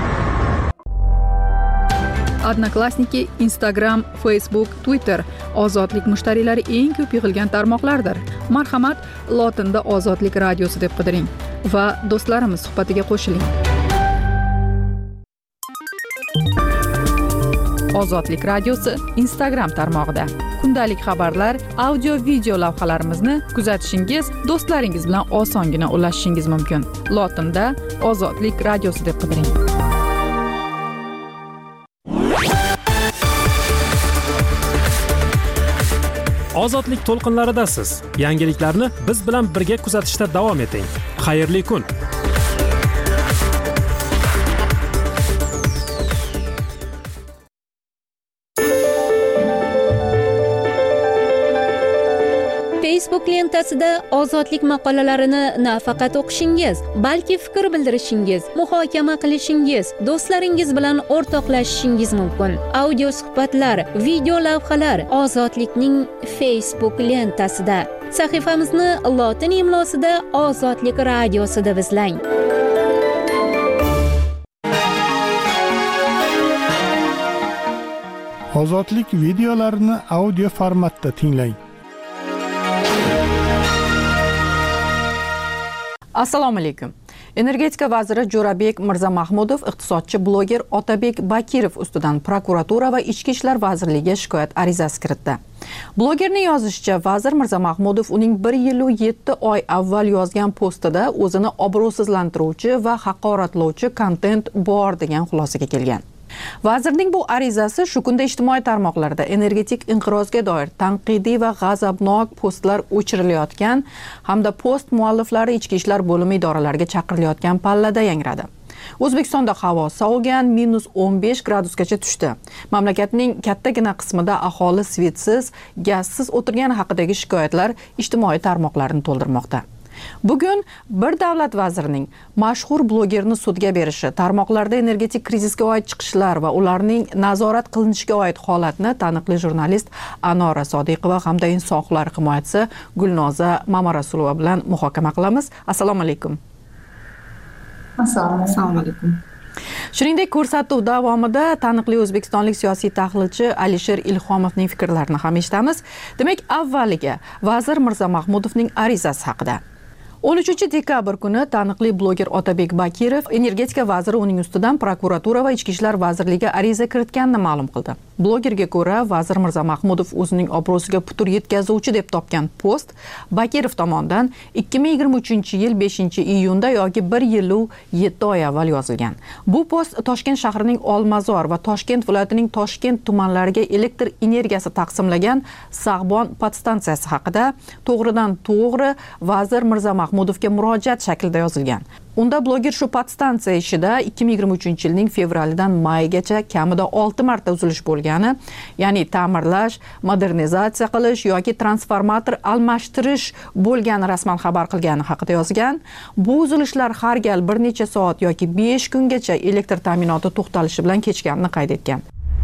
Odnoklassniki, Instagram, Facebook, Twitter ozodlik mushtariylari eng ko'p yig'ilgan tarmoqlardir. Marhamat, lotinda Ozodlik radiosi deb qidiring va do'stlarimiz suhbatiga qo'shiling. Ozodlik radiosi Instagram tarmog'ida kundalik xabarlar, audio, video lavhalarimizni kuzatishingiz, do'stlaringiz bilan osongina ulashishingiz mumkin. Lotinda Ozodlik radiosi deb qidiring. Ozodlik to'lqinlaridasiz. Yangiliklarni biz bilan birga kuzatishda davom eting. Xayrli kun. Facebook lentasida ozodlik maqolalarini nafaqat o'qishingiz, balki fikr bildirishingiz, muhokama qilishingiz, do'stlaringiz bilan o'rtoqlashishingiz mumkin. Audio suhbatlar, video lavhalar ozodlikning Facebook lentasida. Sahifamizni lotin imlosida Ozodlik radiosi deb izlang. Ozodlik videolarini audio formatda tinglang. Assalomu alaykum. Energetika vaziri Jo'rabek Mirzamahmudov iqtisodchi bloger Otabek Bakirov ustidan prokuratura va Ichki ishlar vazirligiga shikoyat arizasi kiritdi. Blogerning yozishicha, vazir Mirzamahmudov uning 1 yil 7 oy avval yozgan postida o'zini obro'sizlantiruvchi va haqoratlovchi kontent bor degan xulosaga kelgan. Vazirning bu arizasi shu kunda ijtimoiy tarmoqlarda energetik inqirozga doir tanqidiy va g'azabnok postlar o'chirilayotgan hamda post mualliflari ichki ishlar bo'limi idoralariga chaqirilayotgan pallada yangradi. O'zbekistonda havo sovigan, -15 gradusgacha tushdi. Mamlakatning kattagina qismida aholi svetsiz, gazsiz o'tirgani haqidagi shikoyatlar ijtimoiy tarmoqlarni to'ldirmoqda. Bugun bir davlat vazirining mashhur blogerni sudga berishi, tarmoqlarda energetik krizisga oid chiqishlar va ularning nazorat qilinishiga oid holatni taniqli jurnalist Anora Sodiqova hamda inson huquqlari himoyachisi Gulnoza Mamarasulova bilan muhokama qilamiz. Assalomu alaykum. Assalomu alaykum. Shuningdek, ko'rsatuv davomida taniqli o'zbekistonlik siyosiy tahlilchi Alisher Ilhomovning fikrlarini ham eshitamiz. Demak, avvaliga vazir Mirzamahmudovning arizasi haqida. 13 dekabr kuni taniqli bloger Otabek Bakirov energetika vaziri uning ustidan prokuratura va Ichki ishlar vazirligiga ariza kiritganini ma'lum qildi. Blogerga ko'ra, vazir Mirzamahmudov o'zining obro'siga putur yetkazuvchi deb topgan post Bakirov tomonidan 2023-yil 5-iyunda yoki 1 yil 7 oy avval yozilgan. Bu post Toshkent shahrining Olmazor va Toshkent viloyatining Toshkent tumanlariga elektr energiyasi taqsimlagan Sag'bon podstansiyasi haqida to'g'ridan to'g'ri vazir Mirzamahmudovga murojaat shaklida yozilgan. Unda bloger shu podstansiya ishida 2023-yilning fevralidan maygacha kamida 6 marta uzilish bo'lgani, ya'ni ta'mirlash, modernizatsiya qilish yoki transformator almashtirish bo'lgani rasman xabar qilgani haqida yozgan. Bu uzilishlar har gal bir necha soat yoki 5 kungacha elektr ta'minoti to'xtalishi bilan kechganini qayd etgan.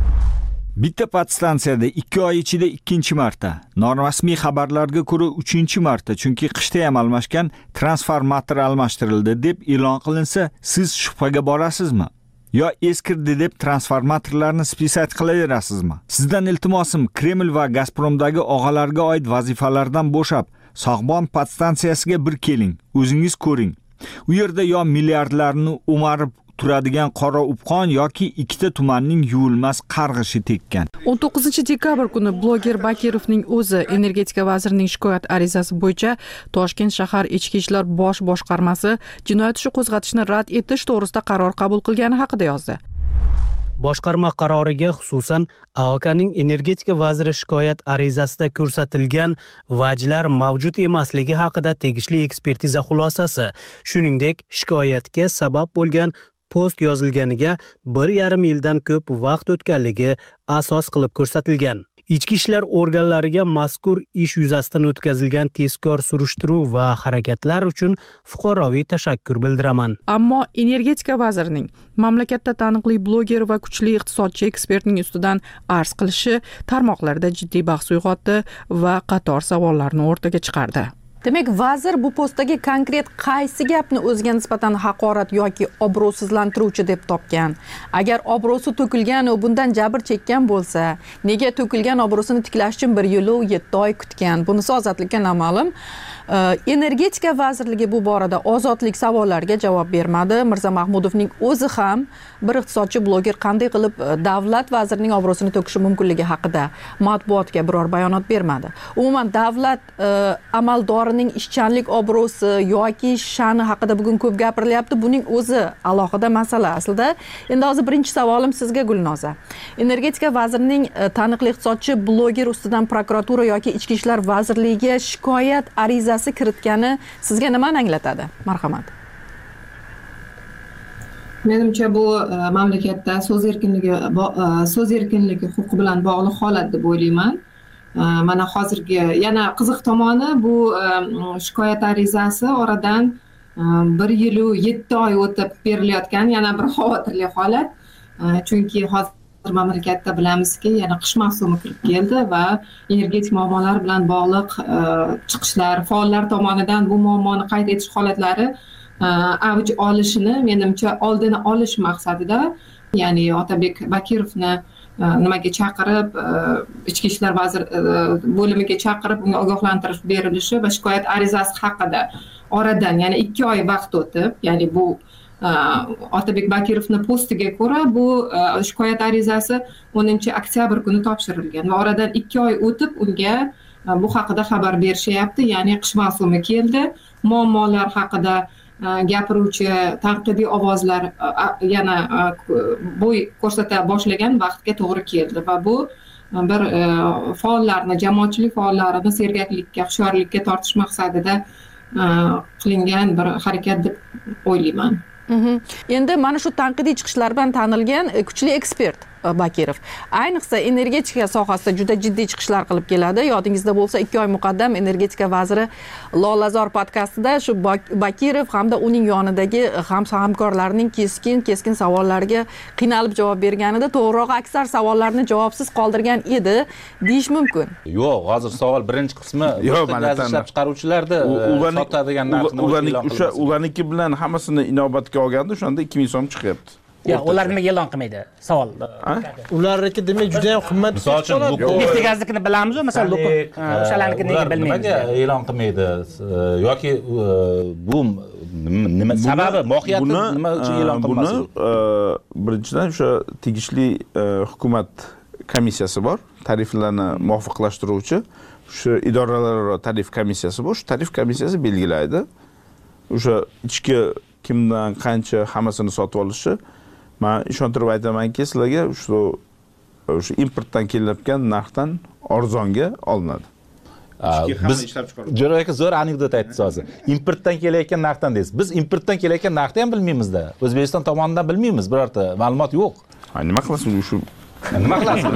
Bitta podstansiyada 2 oy ichida 2-marta, norasmiy xabarlarga ko'ra 3-marta, chunki qishda ham almashgan transformator almashtirildi deb e'lon qilinsa, siz shubhaga borasizmi? Yo eskirdi deb transformatorlarni spisat qilaverasizmi? Sizdan iltimosim, Kreml va Gazpromdagi og'alarga oid vazifalardan bo'shab, Sag'bon podstansiyasiga bir keling, o'zingiz ko'ring. U yerda yo milliardlarni o'marib turadigan qora upqon yoki ikkita tumanning yuvilmas qarg'ishi tekkan. 19 dekabr kuni bloger Bakirovning o'zi energetika vazirining shikoyat arizasi bo'yicha Toshkent shahar ichki ishlar bosh boshqarmasi jinoyat ishi qo'zg'atishni rad etish to'g'risida qaror qabul qilgani haqida yozdi. Boshqarma qaroriga xususan AOKning energetika vaziri shikoyat arizasida ko'rsatilgan vajlar mavjud emasligi haqida tegishli ekspertiza xulosasi, shuningdek shikoyatga sabab bo'lgan post yozilganiga 1,5 yildan ko'p vaqt o'tganligi asos qilib ko'rsatilgan. Ichki ishlar organlariga mazkur ish yuzasidan o'tkazilgan tezkor surishtiruv va harakatlar uchun fuqaroviy tashakkur bildiraman. Ammo energetika vazirining mamlakatda taniqli bloger va kuchli iqtisodchi ekspertning ustidan arz qilishi tarmoqlarda jiddiy bahs uyg'otdi va qator savollarni o'rtaga chiqardi. Demak, vazir bu postdagi konkret qaysi gapni o'ziga nisbatan haqorat yoki obro'sizlantiruvchi deb topgan? Agar obro'si to'kilgan va bundan jabr chekkan bo'lsa, nega to'kilgan obro'sini tiklash uchun 1 yil 7 oy kutgan? Bunisi ozodlikka noma'lum. Energetika vazirligi bu borada ozodlik savollariga javob bermadi. Mirzamahmudovning o'zi ham bir iqtisodchi bloger qanday qilib davlat vazirining obro'sini to'kishi mumkinligi haqida matbuotga biror bayonot bermadi. Umuman davlat amaldorining ishchanlik obro'si yoki sha'ni haqida bugun ko'p gapirilyapti. Buning o'zi alohida masala aslida. Endi hozir birinchi savolim sizga Gulnoza. Energetika vazirining taniqli iqtisodchi bloger ustidan prokuratura yoki Ichki ishlar vazirligiga shikoyat arizasi kiritgani sizga nimani anglatadi? Marhamat. Menimcha bu mamlakatda so'z erkinligi huquqi bilan bog'liq holat deb o'ylayman. mana hozirgi yana qiziq tomoni bu shikoyat arizasi oradan 1 yil 7 oy o'tib berilayotgan yana bir xavotirli holat. Chunki hozir mamlakatda bilamizki, yana qish mavsumi kirib keldi va energetik muammolar bilan bog'liq chiqishlar, faollar tomonidan bu muammoni qayd etish holatlari avj olishini, menimcha oldini olish maqsadida, ya'ni Otabek Bakirovni nimaga chaqirib, ichki ishlar vazir bo'limiga chaqirib unga ogohlantirish berilishi va shikoyat arizasi haqida oradan yana 2 oy vaqt o'tib, ya'ni bu Otabek Bakirovni postiga ko'ra bu shikoyat arizasi 10-oktyabr kuni topshirilgan va oradan 2 oy o'tib unga bu haqida xabar berishyapti. Ya'ni qish mavsumi keldi, muammolar haqida gapiruvchi tanqidiy ovozlar yana bo'y ko'rsata boshlagan vaqtga to'g'ri keldi va bu bir faollarni, jamoatchilik faollarini sergaklikka, hushyorlikka tortish maqsadida qilingan bir harakat deb o'ylayman. Endi mana shu tanqidiy chiqishlar bilan tanilgan kuchli ekspert Bakirov ayniqsa energetika sohasida juda jiddiy chiqishlar qilib keladi. Yodingizda bo'lsa 2 oy muqaddam energetika vaziri Lolazor podkastida shu Bakirov hamda uning yonidagi hamkorlarining keskin savollariga qiynalib javob berganida, to'g'rirog'i aksar savollarni javobsiz qoldirgan edi deyish mumkin. Yo'q, hozir savol birinchi qismi gaz ishlab chiqaruvchilarda sotadigan narxni ularniki bilan hammasini inobatga olganda o'shanda 2000 so'm chiqyapti. Ya, ular nimaga e'lon qilmaydi? Savol. Ularniki demak juda ham qimmat. Misol uchun Neftegaznikini bilamiz-ku, masalan, o'shalarnikini nega bilmaymiz? Nimaga e'lon qilmaydi? Yoki bu nima sababi, mohiyati nima uchun e'lon qilmasin? Birinchidan o'sha tegishli hukumat komissiyasi bor, tariflarni muvofiqlashtiruvchi, shu idoralararo tarif komissiyasi bor. Shu tarif komissiyasi belgilaydi. O'sha ichki kimdan qancha hammasini sotib olishi. Men ishontirib aytamanki, sizlarga shu importdan kelayotgan narxdan arzonga olinadi. Biz Jo'ra aka zo'r anekdot aytdingiz hozir. Importdan kelayotgan narxdan deysiz. Biz importdan kelayotgan narxni ham bilmaymiz-da. O'zbekiston tomonidan bilmaymiz, birorta ma'lumot yo'q. Nima qilasiz shu? Nima qilasiz?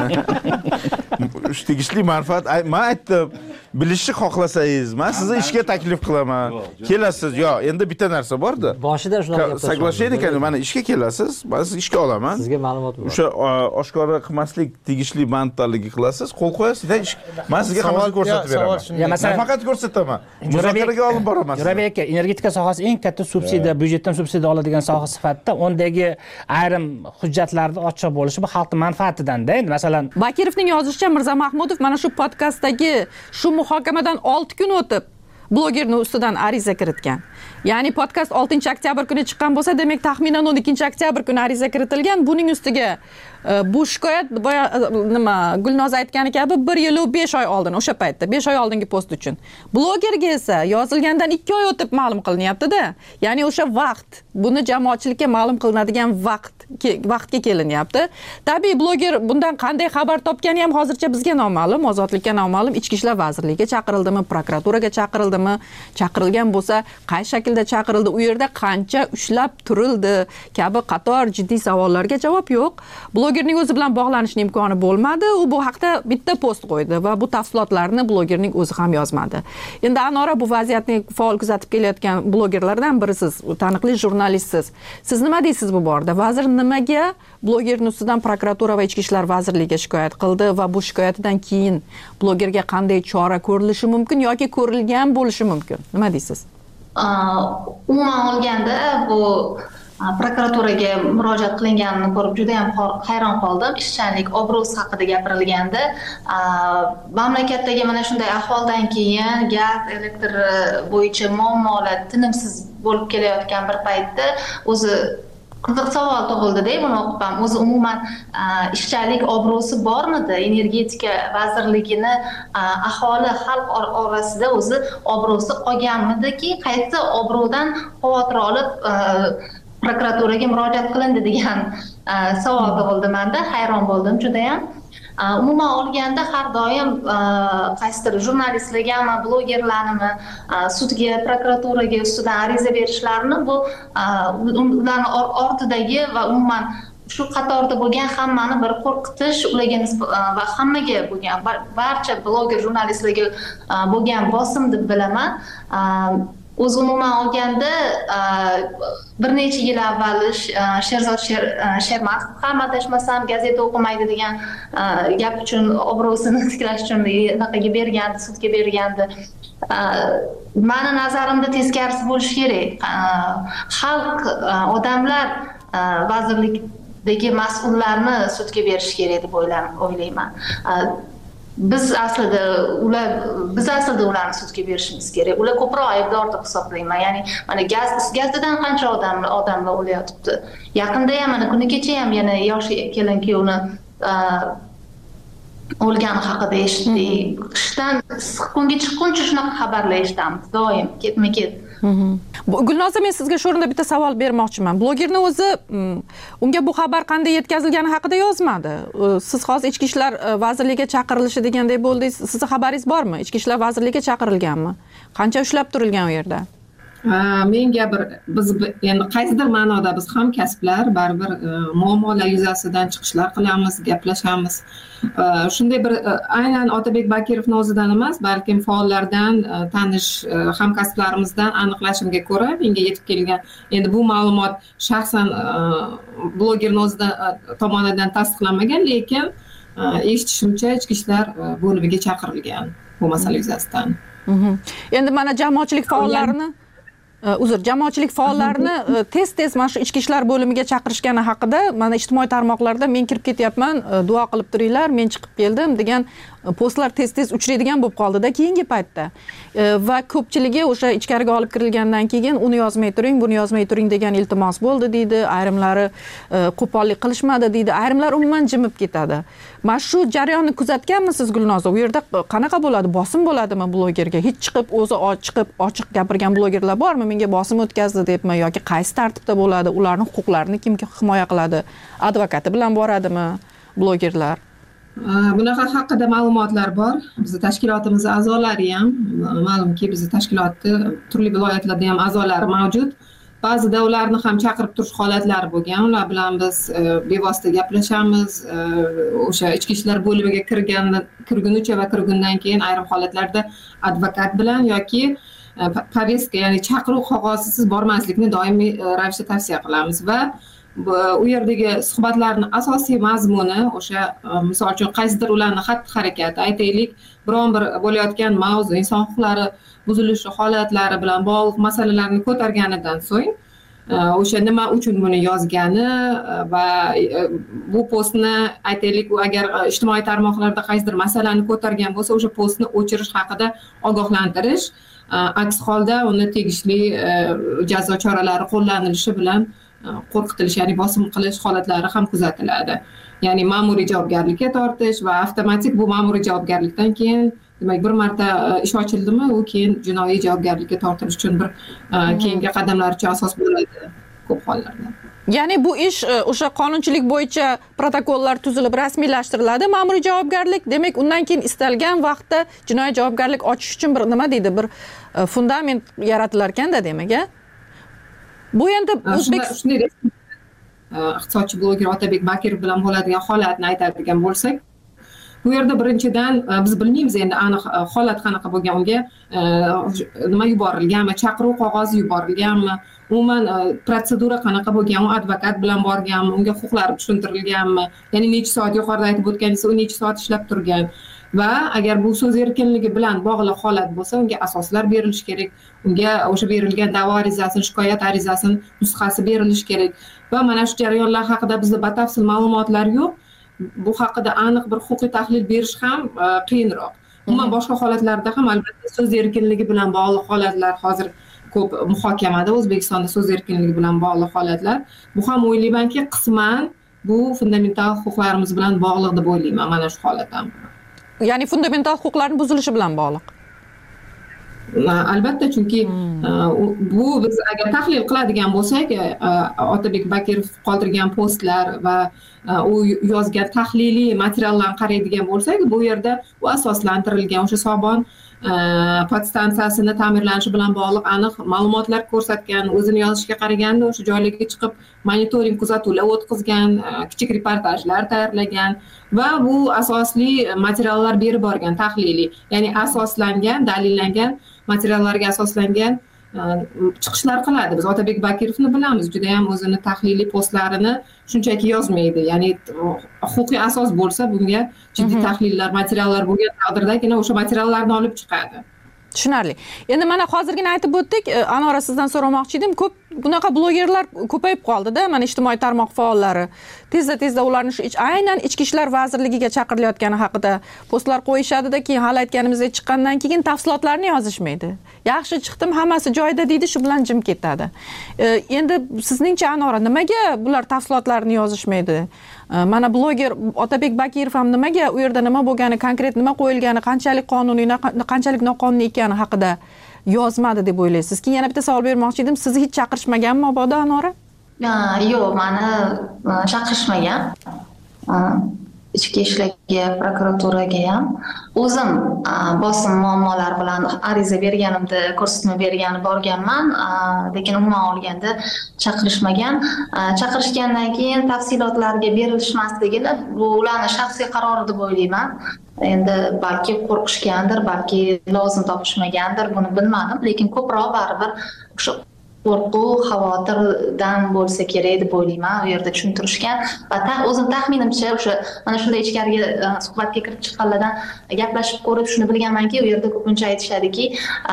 Shu tegishli manfaat, men aytdim, bilishni xohlasangiz, men sizni ishga taklif qilaman. Kelasiz, yo, endi bitta narsa bor-da. Boshida shunaqa soglashaylik ekan, mana ishga kelasiz, men sizni ishga olaman. Sizga ma'lumot bor. O'sha oshkora qilmaslik tegishli bandligi qilasiz, qo'l qo'yasiz, men sizga hammasini ko'rsatib beraman. Nafaqat ko'rsataman, muzokaraga olib boraman. Jo'rabek aka, energetika sohasi eng katta subsidiya, byudjetdan subsidiya oladigan soha sifatida undagi ayrim hujjatlarni ochiq bo'lishi bu xalq manfaatidan-da. Endi masalan, Bakirovning yozishicha Mirza Mahmudov mana shu podkastdagi shu muhokamadan 6 kun o'tib blogerning ustidan ariza kiritgan. Ya'ni podkast 6-oktyabr kuni chiqqan bo'lsa, demak taxminan 12-oktyabr kuni ariza kiritilgan. Buning ustiga bu shikoyat nima Gulnoz aytgani kabi 1 yil 5 oy oldin, o'sha paytda 5 oy oldingi post uchun. Blogerga esa yozilgandan 2 oy o'tib ma'lum qilinyapti-da. Ya'ni o'sha vaqt, buni jamoatchilikka ma'lum qilinadigan vaqtga kelinyapti. Tabiiy bloger bundan qanday xabar topgani ham hozircha bizga noma'lum, ozodlikka noma'lum. Ichki ishlar vazirligiga chaqirildimi, prokuraturaga chaqirildimi, chaqirilgan bo'lsa, qay shaklda chaqirildi, u yerda qancha ushlab turildi kabi qator jiddiy savollarga javob yo'q. Blogerning o'zi bilan bog'lanishning imkoni bo'lmadi. U bu haqda bitta post qo'ydi va bu tafsilotlarni blogerning o'zi ham yozmadi. Endi Anora bu vaziyatni faol kuzatib kelayotgan blogerlardan birisiz, taniqli jurnalistsiz. Siz nima deysiz bu borada? Vazir nimaga blogerning ustidan prokuratura va ichki ishlar vazirligiga shikoyat qildi va bu shikoyatidan keyin blogerga qanday chora ko'rilishi mumkin yoki ko'rilgan bo'lishi mumkin? Nima deysiz? Umuman olganda bu prokuraturaga murojaat qilinganini ko'rib juda ham hayron qoldim. Ishchanlik, obro'si haqida gapirilganda, mamlakatdagi mana shunday ahvoldan keyin gaz, elektr bo'yicha muammolar tinimsiz bo'lib kelayotgan bir paytda o'zi qiziq savol tug'ildi-da, buni o'qib ham. O'zi umuman ishchanlik obro'si bormidi? Energetika vazirligini aholi xalq orasida o'zi obro'si qolganmidiki, qaysi obro'dan xavotir olib prokuraturaga murojaat qilindi degan savol tug'ildi menda. Hayron bo'ldim juda ham. Umuman olganda har doim qaysidir jurnalistlargami, blogerlarnimi sudga, prokuraturaga ustidan ariza berishlarini bu ularning ortidagi va umuman shu qatorda bo'lgan hammani bir qo'rqitish ularga va hammaga bo'lgan barcha bloger jurnalistlarga bo'lgan bosim deb bilaman. O'zi umuman olganda bir necha yil avval Sherzod Shermatov ham adashmasam gazeta o'qimaydi degan gap uchun obro'sini tiklash uchun anaqaga bergandi, sudga bergandi. Mani nazarimda teskarisi bo'lishi kerak. Xalq, odamlar vazirlikdagi mas'ullarni sudga berish kerak deb o'ylayman. Biz aslida ularni sudga berishimiz kerak. Ular ko'proq aybdor deb hisoblayman. Ya'ni mana gazdan qancha odamlar o'layotibdi. Yaqinda ham mana kuni kecha ham yana yosh kelin-kuyovni o'lgani haqida eshitdik. Qishdan issiqkunga chiqquncha shunaqa xabarlar eshitamiz doim, ketma-ket. Gulnoza, men sizga shu o'rinda bitta savol bermoqchiman. Blogerni o'zi unga bu xabar qanday yetkazilgani haqida yozmadi. Siz hozir Ichki ishlar vazirligiga chaqirilishi deganday bo'ldingiz. Sizning xabaringiz bormi? Ichki ishlar vazirligiga chaqirilganmi? Qancha ushlab turilgan u yerda? Menga biz endi qaysidir ma'noda biz hamkasblar baribir muammolar yuzasidan chiqishlar qilamiz, gaplashamiz. Shunday bir aynan Otabek Bakirovning o'zidan emas, balkim faollardan, tanish hamkasblarimizdan aniqlashimga ko'ra menga yetib kelgan. Endi bu ma'lumot shaxsan blogerning o'zidan tomonidan tasdiqlanmagan, lekin eshitishimcha Ichki ishlar bo'limiga chaqirilgan bu masala yuzasidan. Endi mana jamoatchilik faollarini jamoatchilik faollarini tez mana shu Ichki ishlar bo'limiga chaqirishgani haqida mana ijtimoiy tarmoqlarda men kirib ketyapman, duo qilib turinglar, men chiqib keldim degan postlar tez uchraydigan bo'lib qoldi-da keyingi paytda. Va ko'pchiligi o'sha ichkariga olib kirilgandan keyin uni yozmay turing, buni yozmay turing degan iltimos bo'ldi deydi, ayrimlari qo'pollik qilishmadi deydi, ayrimlar umuman jimib ketadi. Mana shu jarayonni kuzatganmisiz Gulnoza? U yerda qanaqa bo'ladi? Bosim bo'ladimi blogerga? Hech chiqib o'zi ochiq gapirgan blogerlar bormi? Menga bosim o'tkazdi debmi yoki qaysi tartibda bo'ladi? Ularning huquqlarini kim himoya qiladi? Advokati bilan boradimi blogerlar? Bunaqa haqida ma'lumotlar bor. Bizning tashkilotimiz a'zolari ham, ma'lumki bizning tashkilotda turli viloyatlarda ham a'zolari mavjud. Ba'zida ularni ham chaqirib turish holatlari bo'lgan. Ular bilan biz bevosita gaplashamiz. O'sha Ichki ishlar bo'limiga kirgunicha va kirgundan keyin ayrim holatlarda advokat bilan yoki poveska, ya'ni chaqiruv qog'ozisiz bormaslikni doimiy ravishda tavsiya qilamiz va u yerdagi suhbatlarning asosiy mazmuni o'sha misol uchun qaysidir ularning xatti-harakati, aytaylik, biron bir bo'layotgan mavzu, inson huquqlari buzilishi holatlari bilan bog'liq masalalarni ko'targanidan so'ng o'sha nima uchun buni yozgani va bu postni aytaylik, u agar ijtimoiy tarmoqlarda qaysidir masalani ko'targan bo'lsa, o'sha postni o'chirish haqida ogohlantirish, aks holda uni tegishli jazo choralari qo'llanilishi bilan qo'rqitilish, ya'ni bosim qilish holatlari ham kuzatiladi. Ya'ni ma'muriy javobgarlikka tortish va avtomatik bu ma'muriy javobgarlikdan keyin, demak, bir marta ish ochildimi, u keyin jinoiy javobgarlikka tortilish uchun bir keyingi qadamlar uchun asos bo'ladi ko'p hollarda. Ya'ni bu ish o'sha qonunchilik bo'yicha protokollar tuzilib rasmiylashtiriladi, ma'muriy javobgarlik, demak, undan keyin istalgan vaqtda jinoiy javobgarlik ochish uchun bir nima deydi, bir fundament yaratilar ekanda, demak, bu endi iqtisodchi bloger Otabek Bakirov bilan bo'ladigan holatni aytadigan bo'lsak, bu yerda birinchidan biz bilmaymiz endi aniq holat qanaqa bo'lgan, unga nima yuborilganmi, chaqiruv qog'ozi yuborilganmi, umuman protsedura qanaqa bo'lgan, u advokat bilan borganmi, unga huquqlari tushuntirilganmi, ya'ni necha soat, yuqorida aytib o'tganingiz, u necha soat ishlab turgan va agar bu so'z erkinligi bilan bog'liq holat bo'lsa, unga asoslar berilishi kerak, unga o'sha berilgan da'vo arizasini, shikoyat arizasini nusxasi berilishi kerak va mana shu jarayonlar haqida bizda batafsil ma'lumotlar yo'q. Bu haqida aniq bir huquqiy tahlil berish ham qiyinroq. Umuman boshqa holatlarda ham albatta so'z erkinligi bilan bog'liq holatlar hozir ko'p muhokamada, O'zbekistonda so'z erkinligi bilan bog'liq holatlar. Bu ham o'ylaymanki, qisman bu fundamental huquqlarimiz bilan bog'liq deb o'ylayman mana shu holat ham. Ya'ni fundamental huquqlarning buzilishi bilan bog'liq. Albatta, chunki bu biz agar tahlil qiladigan bo'lsak, Otabek Bakirov qoldirgan postlar va u yozgan tahliliy materiallarni qaraydigan bo'lsak, bu yerda u asoslantirilgan o'sha Sobon podstansiyasini ta'mirlanishi bilan bog'liq aniq ma'lumotlar ko'rsatgan, o'zini yozishiga qaraganda o'sha joylarga chiqib monitoring kuzatuvlar o'tkazgan, kichik reportajlar tayyorlagan va bu asosli materiallar berib borgan, tahliliy, ya'ni asoslangan, dalillangan materiallarga asoslangan chiqishlar qiladi. Biz Otabek Bakirovni bilamiz, juda ham o'zini tahliliy postlarini shunchaki yozmaydi. Ya'ni huquqiy asos bo'lsa, bunga jiddiy tahlillar, materiallar bo'lgan taqdirdagina o'sha materiallarni olib chiqadi. Tushunarli. Endi mana hozirgina aytib o'tdik, Anora sizdan so'ramoqchi edim, ko'p bunaqa blogerlar ko'payib qoldi-da, mana ijtimoiy tarmoq faollari. Tezda ularni shu aynan Ichki ishlar vazirligiga chaqirilayotgani haqida postlar qo'yishadi-da, keyin hali aytganimizdek chiqqandan keyin tafsilotlarni yozishmaydi. Yaxshi chiqdim, hammasi joyida deydi, shu bilan jim ketadi. Endi sizningcha Anora, nimaga bular tafsilotlarni yozishmaydi? Mana bloger Otabek Bakirov ham nimaga u yerda nima bo'lgani, konkret nima qo'yilgani, qanchalik qonuniy, qanchalik noqonuniy ekani haqida yozmadi deb o'ylaysiz? Keyin yana bitta savol bermoqchi edim. Sizni hech chaqirishmaganmi mabodo Anora? Yo'q, meni chaqirishmagan. Ichki ishlarga, prokuraturaga ham o'zim bosim muammolar bilan ariza berganimda, ko'rsatma borganman, lekin umuman olganda chaqirishmagan. Chaqirishgandan keyin tafsilotlarga berilishmasligini bu ularning shaxsiy qarori deb o'ylayman. Endi balki qo'rqishgandir, balki lozim topishmagandir, buni bilmadim, lekin ko'proq baribir o'sha qo'rquv, xavotirdan bo'lsa kerak deb o'ylayman. U yerda tushuntirishgan va o'zim taxminimcha o'sha mana shunday ichkariga suhbatga kirib chiqqanlardan gaplashib ko'rib shuni bilganmanki, u yerda ko'pincha aytishadiki,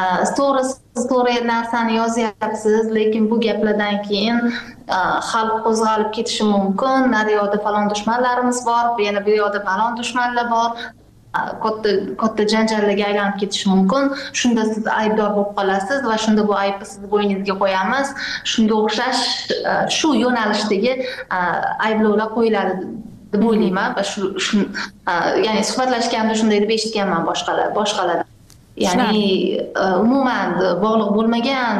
story narsani yozyapsiz, lekin bu gaplardan keyin xalq qo'zg'alib ketishi mumkin. Naryoqda falon dushmanlarimiz bor, yana bu yoqda falon dushmanlar bor. Katta janjallarga aylanib ketishi mumkin. Shunda siz aybdor bo'lib qolasiz va shunda bu aybni sizni bo'yningizga qo'yamiz. Shunga o'xshash shu yo'nalishdagi ayblovlar qo'yiladi deb o'ylayman va shu ya'ni suhbatlashganda shunday deb eshitganman boshqalar. Ya'ni umuman bog'liq bo'lmagan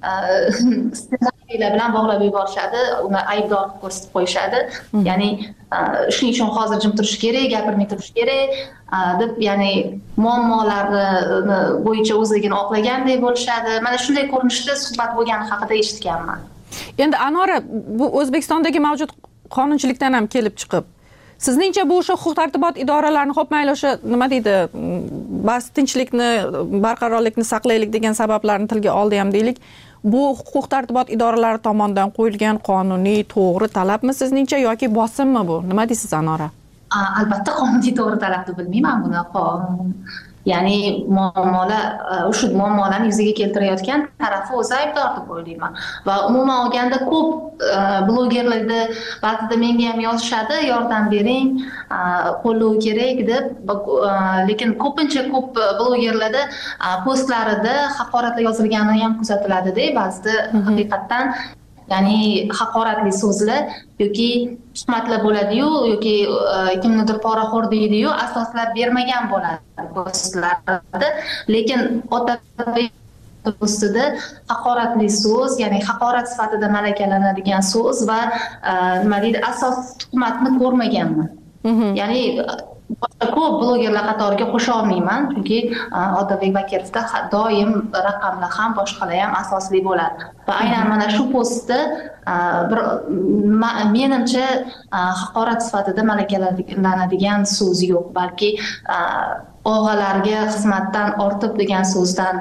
ssenariylar bilan bog'lab yuborishadi, uni aybdor ko'rsatib qo'yishadi. Ya'ni shuning uchun hozir jim turish kerak, gapirmay turish kerak deb, ya'ni muammolarni bo'yicha o'zligini oqlaganday bo'lishadi. Mana shunday ko'rinishda suhbat bo'lgani haqida eshitganman. Endi Anora, bu O'zbekistondagi mavjud qonunchilikdan ham kelib chiqib, sizningcha bu o'sha huquq tartibot idoralarini, xo'p mayli o'sha nima deydi, bas tinchlikni, barqarorlikni saqlaylik degan sabablarni tilga oldi ham deylik, bu huquq tartibot idoralari tomonidan qo'yilgan qonuniy to'g'ri talabmi sizningcha yoki bosimmi bu? Nima deysiz Anora? Albatta qonuniy to'g'ri talab deb bilmayman buni. Ya'ni o'sha muammolarni yuzaga keltirayotgan tarafi o'zi aybdor deb o'ylayman. Va umuman olganda ko'p blogerlarda ba'zida menga ham yozishadi, yordam bering, qo'llov kerak deb, lekin ko'pincha ko'p blogerlarda postlarida haqoratlar yozilgani ham kuzatiladi-da, ba'zida haqiqatdan ya'ni haqoratli so'zlar yoki tuhmatlar bo'ladi-yu, yoki kimnidir poraxo'r deydi-yu, asoslab bermagan bo'ladi postlarda. Lekin Otabek ustida haqoratli so'z, ya'ni haqorat sifatida malakalanadigan so'z va nima deydi, asos tuhmatni ko'rmaganman. Ya'ni ko'p blogerlar qatoriga qo'sha olmayman, chunki Otabek Bakirovda doim raqamlar ham boshqalar ham asosli bo'ladi. Va aynan mana shu postda menimcha haqorat sifatida malakalanadigan so'z yo'q, balki og'alarga xizmatdan ortib degan so'zdan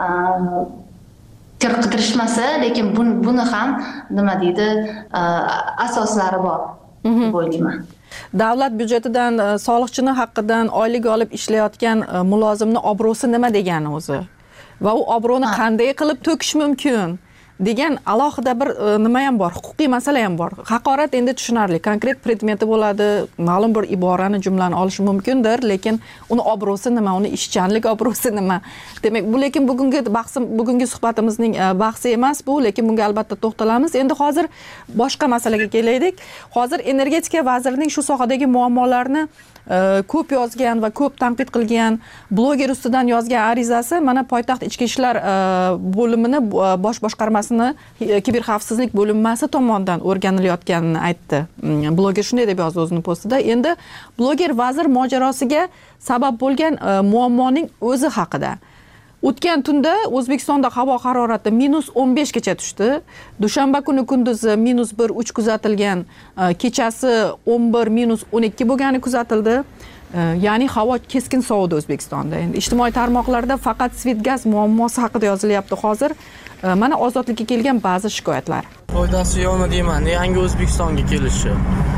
kirishmasa, lekin buni ham nima deydi, asoslari bor deb o'ylayman. Davlat byudjetidan, soliqchini haqqidan oylik olib ishlayotgan mulozimni obro'si nima degani o'zi? Va u obro'ni qanday qilib to'kish mumkin degan alohida bir nima ham bor, huquqiy masala ham bor. Haqorat endi tushunarli, konkret predmeti bo'ladi, ma'lum bir iborani, jumlani olishi mumkindir, lekin uni obro'si nima, uni ishchanlik obro'si nima? Demak, bu lekin bugungi suhbatimizning bahsi emas bu, lekin bunga albatta to'xtalamiz. Endi hozir boshqa masalaga kelaylik. Hozir energetika vazirining shu sohadagi muammolarni ko'p yozgan va ko'p tanqid qilgan bloger ustidan yozgan arizasi mana poytaxt ichki ishlar bo'limini bosh boshqarmasini kiberxavfsizlik bo'linmasi tomonidan o'rganilayotganini aytdi. Bloger shunday deb yozdi o'zining postida. Endi bloger vazir mojarosiga sabab bo'lgan muammoning o'zi haqida O'tgan tunda O'zbekistonda havo harorati -15 gacha tushdi. Dushanba kuni kunduzi -1-3 kuzatilgan, kechasi 11-12 bo'lgani kuzatildi. Ya'ni havo keskin sovidi O'zbekistonda. Endi ijtimoiy tarmoqlarda faqat Svetgaz muammosi haqida yozilyapti hozir. Mana ozodlikka kelgan ba'zi shikoyatlar. Foydasi yo'qmi deyman, yangi O'zbekistonga kelishi.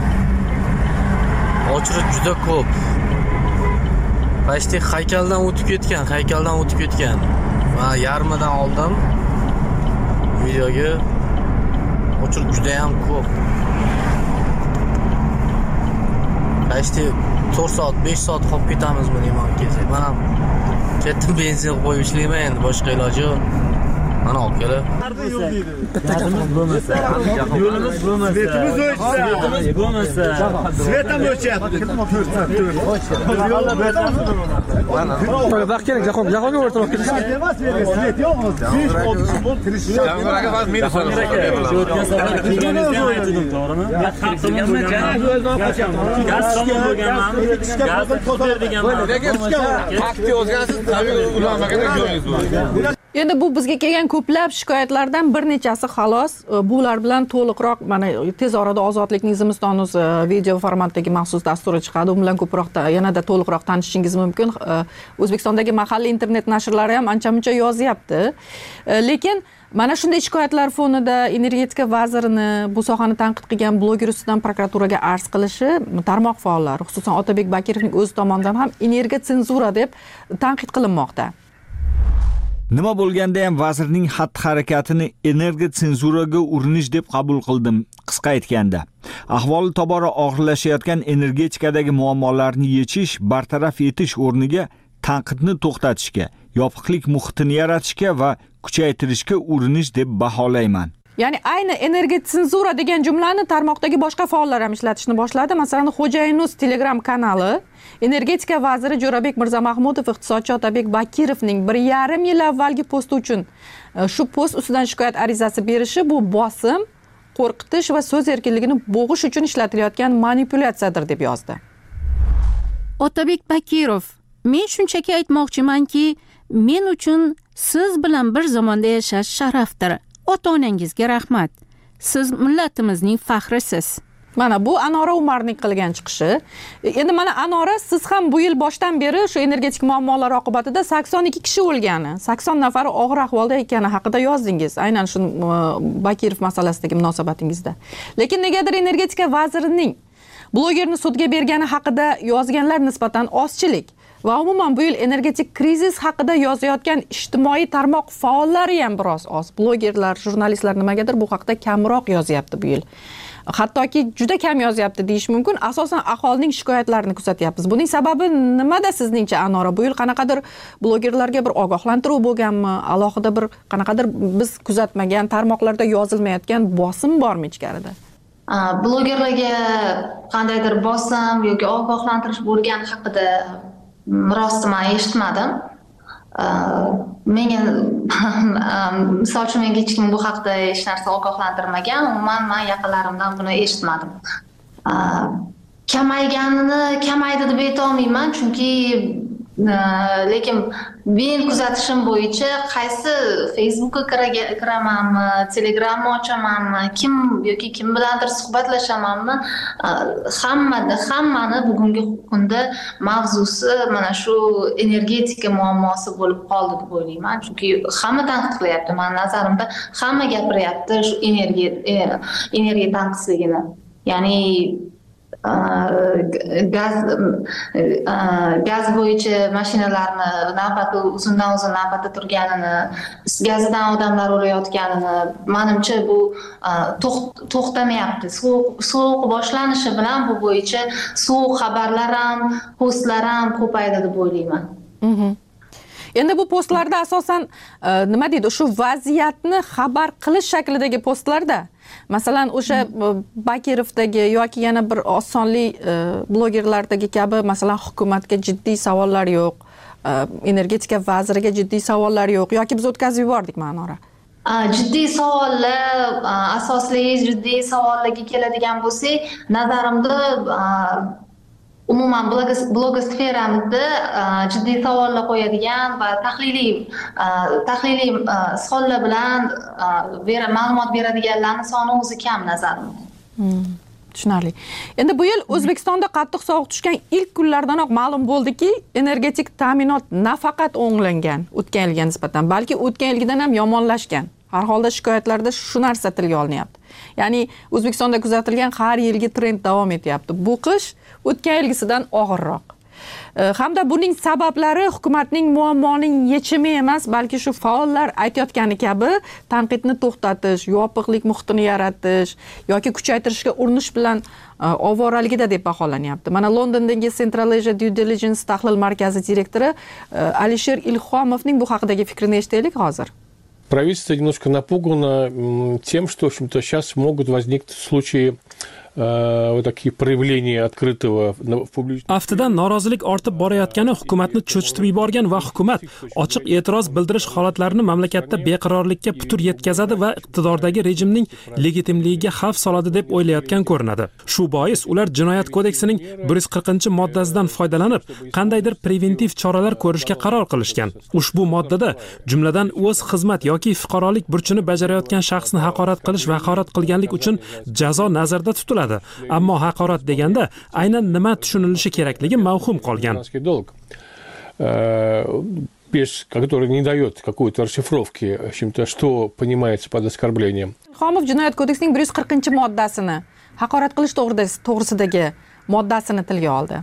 Ochlik juda ko'p. Pashti haykaldan o'tib ketgan. Va yarmidan oldim. Videoga ochlik juda ham ko'p. Pashti 4 soat, 5 soat qolib ketamizmi deyman kelsak. Mana ketdim benzin qo'yib ishlayman endi, boshqa iloji yo'q. Mana olib kelib. Yo'limiz bo'lmasa, svetimiz bo'lmasa, svet ham o'chyapti. Vaqt kerak, jahonga o'rtoq kelishgan. Svet yo'qmi? 5-6 yil bo'lib kirish. Jamg'araga vaqt meni kelganingizda aytdim, to'g'rimi? Gaz tomon bo'lganman. Gaz to'g'ri deganman. Vaqtga o'zgarsiz, tabiiy ulanmaganda joyingiz bor. Endi bu bizga kelgan ko'plab shikoyatlardan bir nechasi xolos. Bular bilan to'liqroq mana tez orada Ozodlikning Zimiston.uz video formatdagi maxsus dasturi chiqadi. U bilan ko'proq yanada to'liqroq tanishishingiz mumkin. O'zbekistondagi mahalliy internet nashrlari ham ancha-muncha yozyapti. Lekin mana shunday shikoyatlar fonida energetika vazirini bu sohani tanqid qilgan bloger ustidan prokuraturaga arz qilishi tarmoq faollari, xususan Otabek Bakirovning o'zi tomonidan ham energetika senzura deb tanqid qilinmoqda. Nima bo'lganda ham vazirning xatti-harakatini energiya senzuraga urinish deb qabul qildim. Qisqa aytganda, ahvoli tobora og'irlashayotgan energetikadagi muammolarni yechish, bartaraf etish o'rniga tanqidni to'xtatishga, yopiqlik muhitini yaratishga va kuchaytirishga urinish deb baholayman. Ya'ni ayni energiya senzura degan jumlani tarmoqdagi boshqa faollar ham ishlatishni boshladi. Masalan, Xo'jayinuz Telegram kanali energetika vaziri Jo'rabek Mirzamahmudov iqtisodchi Otabek Bakirovning 1,5 yil avvalgi posti uchun shu post ustidan shikoyat arizasi berishi bu bosim, qo'rqitish va so'z erkinligini bo'g'ish uchun ishlatilayotgan manipulyatsiyadir deb yozdi. Otabek Bakirov: "Men shunchaki aytmoqchimanki, men uchun siz bilan bir zamonda yashash sharafdir. Ota-onangizga rahmat. Siz millatimizning faxrisiz." Mana bu Anora Umarning qilgan chiqishi. Endi mana Anora, siz ham bu yil boshdan beri shu energetik muammolar oqibatida 82 kishi o'lgani, 80 nafari og'ir ahvolda ekani haqida yozdingiz. Aynan shu Bakirov masalasidagi munosabatingizda. Lekin negadir energetika vazirining blogerni sudga bergani haqida yozganlar nisbatan ozchilik va umuman bu yil energetik krizis haqida yozayotgan ijtimoiy tarmoq faollari ham biroz oz. Blogerlar, jurnalistlar nimagadir bu haqida kamroq yozyapti bu yil. Hattoki juda kam yozyapti deyish mumkin. Asosan aholining shikoyatlarini kuzatyapmiz. Buning sababi nimada sizningcha Anora? Bu yil qanaqadir blogerlarga bir ogohlantiruv bo'lganmi? Alohida bir qanaqadir biz kuzatmagan tarmoqlarda yozilmayotgan bosim bormi ichkarida? Blogerlarga qandaydir bosim yoki ogohlantirish bo'lgani haqida rosti men eshitmadim. Menga misol uchun menga hech kim bu haqda hech narsa ogohlantirmagan. Umuman men yaqinlarimdan buni eshitmadim. Kamaydi deb aytolmayman, chunki lekin men kuzatishim bo'yicha qaysi Facebookga kiramanmi, Telegramni ochamanmi, kim bilandir suhbatlashamanmi, hammani bugungi kunda mavzusi mana shu energetika muammosi bo'lib qoldi deb o'ylayman. Chunki hamma tanqid qilyapti. Men nazarimda hamma gapiryapti shu energiya tanqisligini. Ya'ni gaz bo'yicha mashinalarni navbati uzundan-uzun navbatda turganini, gazidan odamlar o'layotganini, menimcha bu to'xtamayapti. Sovuq boshlanishi bilan bu bo'yicha sovuq xabarlar ham, postlar ham ko'paydi deb o'ylayman. Endi bu postlarda asosan nima deydi, shu vaziyatni xabar qilish shaklidagi postlarda, masalan, o'sha Bakirovdagi yoki yana bir osonli blogerlardagi kabi, masalan, hukumatga jiddiy savollar yo'q, energetika vaziriga jiddiy savollar yo'q yoki biz o'tkazib yubordik Ma'nora. Jiddiy savollar, asosli jiddiy savollarga keladigan bo'lsak, nazarimda umuman blogosferamizda jiddiy savollar qo'yadigan va tahliliy savollar bilan ma'lumot beradiganlarning soni o'zi kam nazarimda. Tushunarli. Endi bu yil O'zbekistonda qattiq sovuq tushgan ilk kunlardanoq ma'lum bo'ldiki, energetik ta'minot nafaqat o'nglangan o'tgan yilga nisbatan, balki o'tgan yilgidan ham yomonlashgan. Har holda shikoyatlarda shu narsa tilga olinyapti. Ya'ni O'zbekistonda kuzatilgan har yilgi trend davom etyapti. Bu qish o'tgan yilgisidan og'irroq. Hamda buning sabablari hukumatning muammoning yechimi emas, balki shu faollar aytayotgani kabi tanqidni to'xtatish, yopiqlik muhitini yaratish yoki kuchaytirishga urinish bilan ovoraligida deb baholanyapti. Mana Londondagi Central Asia Due Diligence tahlil markazi direktori Alisher Ilhomovning bu haqidagi fikrini eshitaylik hozir. Правительство немножко напугано тем, что, в общем-то, сейчас могут возникнуть случаи вот такие проявления открытого в публичном. Aftidan norozilik ortib borayotgani hukumatni cho'chitib yuborgan va hukumat ochiq e'tiroz bildirish holatlarini mamlakatda beqarorlikka putur yetkazadi va iqtidordagi rejimning legitimligiga xavf soladi deb o'ylayotgan ko'rinadi. Shu bois ular Jinoyat kodeksining 140-moddasidan foydalanib, qandaydir preventiv choralar ko'rishga qaror qilishgan. Ushbu moddada jumladan o'z xizmat yoki fuqarolik burchini bajarayotgan shaxsni haqorat qilish va haqorat qilganlik uchun jazo nazarda tutiladi. Ammo haqorat deganda aynan nima tushunilishi kerakligi mavhum qolgan. Который не дает какой-то расшифровки, в общем-то, что понимается под оскорблением. Ilhomov Jinoyat kodeksining 140-moddasini, haqorat qilish to'g'risidagi moddasini tilga oldi.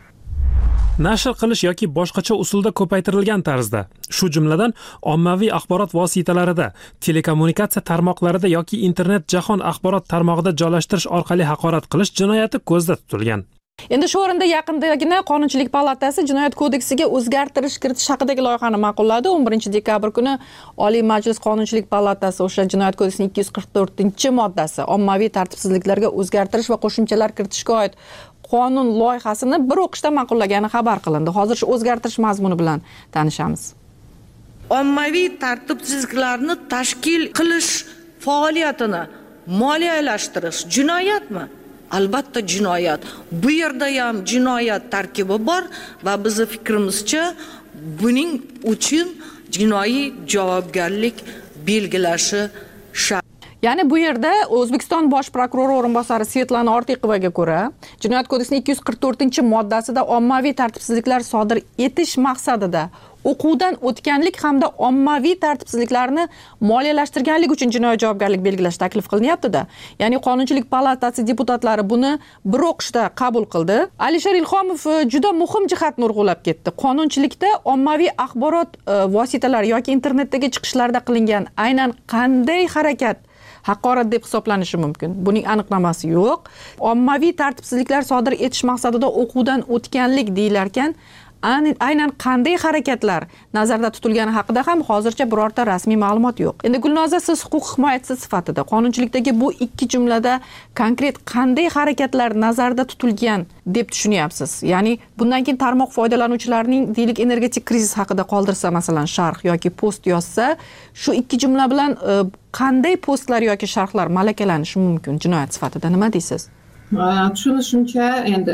Nashr qilish yoki boshqacha usulda ko'paytirilgan tarzda, shu jumladan ommaviy axborot vositalarida, telekommunikatsiya tarmoqlarida yoki internet jahon axborot tarmog'ida joylashtirish orqali haqorat qilish jinoyati ko'zda tutilgan. Endi shu o'rinda yaqindagina Qonunchilik palatasi Jinoyat kodeksiga o'zgartirish kiritish haqidagi loyihani ma'qulladi. 11-dekabr kuni Oliy Majlis Qonunchilik palatasi o'sha Jinoyat kodeksining 244-moddasi ommaviy tartibsizliklarga o'zgartirish va qo'shimchalar kiritishga oid qonun loyihasini bir o'qishda ma'qullagani xabar qilindi. Hozir shu o'zgartirish mazmuni bilan tanishamiz. Ommaviy tartibsizliklarni tashkil qilish faoliyatini moliyalashtirish jinoyatmi? Albatta jinoyat. Bu yerda ham jinoyat tarkibi bor va bizning fikrimizcha buning uchun jinoiy javobgarlik belgilashi shart. Ya'ni bu yerda O'zbekiston bosh prokurori o'rinbosari Svetlana Ortiqovaga ko'ra, Jinoyat kodeksining 244-moddasida ommaviy tartibsizliklar sodir etish maqsadida o'quvdan o'tganlik hamda ommaviy tartibsizliklarni moliyalashtirganlik uchun jinoiy javobgarlik belgilash taklif qilinyapti-da. Ya'ni Qonunchilik palatasi deputatlari buni bir o'qishda qabul qildi. Alisher Ilhomov juda muhim jihatni urg'ulab ketdi. Qonunchilikda ommaviy axborot vositalari yoki internetdagi chiqishlarda qilingan aynan qanday harakat haqorat deb hisoblanishi mumkin. Buning aniqlamasi yo'q. Ommaviy tartibsizliklar sodir etish maqsadida o'quvdan o'tganlik deyilarkan, aynan qanday harakatlar nazarda tutilgani haqida ham hozircha birorta rasmiy ma'lumot yo'q. Endi Gulnoza, siz huquq himoyachisi sifatida qonunchilikdagi bu ikki jumlada konkret qanday harakatlar nazarda tutilgan deb tushunyapsiz? Ya'ni bundan keyin tarmoq foydalanuvchilarining deylik energetik krizis haqida qoldirsa, masalan, sharh yoki post yozsa, shu ikki jumla bilan qanday postlar yoki sharhlar malakalanishi mumkin jinoyat sifatida? Nima deysiz? Tushunishimcha, endi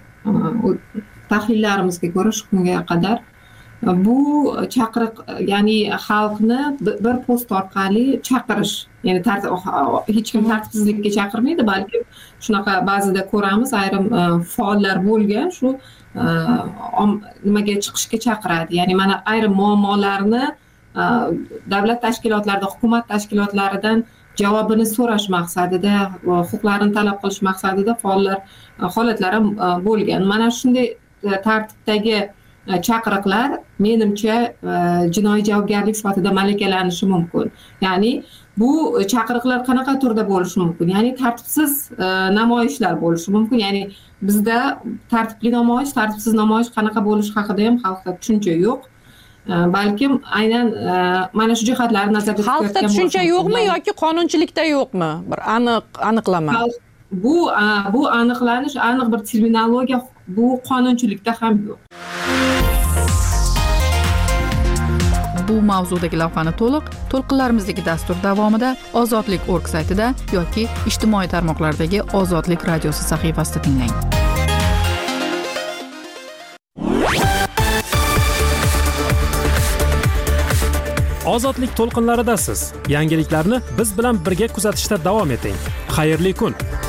tahlillarimizga ko'ra shu kunga qadar bu chaqiriq, ya'ni xalqni bir post orqali chaqirish, ya'ni hech kim tartibsizlikka chaqirmaydi, balki shunaqa ba'zida ko'ramiz, ayrim faollar bo'lgan shu nimaga chiqishga chaqiradi. Ya'ni mana ayrim muammolarni davlat tashkilotlarida, hukumat tashkilotlaridan javobini so'rash maqsadida, huquqlarini talab qilish maqsadida faollar holatlari ham bo'lgan. Mana shunday tartibdagi chaqiriqlar menimcha jinoiy javobgarlik sifatida malakalanishi mumkin. Ya'ni bu chaqiriqlar qanaqa turda bo'lishi mumkin? Ya'ni tartibsiz namoyishlar bo'lishi mumkin. Ya'ni bizda tartibli namoyish, tartibsiz namoyish qanaqa bo'lishi haqida ham xalqda tushuncha yo'q. Balkim aynan mana shu jihatlarni nazarda tutayotgan xalqda tushuncha yo'qmi yoki qonunchilikda yo'qmi? Bir aniqlama. Bu aniqlanish, aniq bir terminologiya bu qonunchilikda ham yo'q. Bu mavzudagi lavhani to'lqinlarimizdagi dastur davomida ozodlik.org saytida yoki ijtimoiy tarmoqlardagi Ozodlik radiosi sahifasida tinglang. Ozodlik to'lqinlaridasiz. Yangiliklarni biz bilan birga kuzatishda davom eting. Xayrli kun.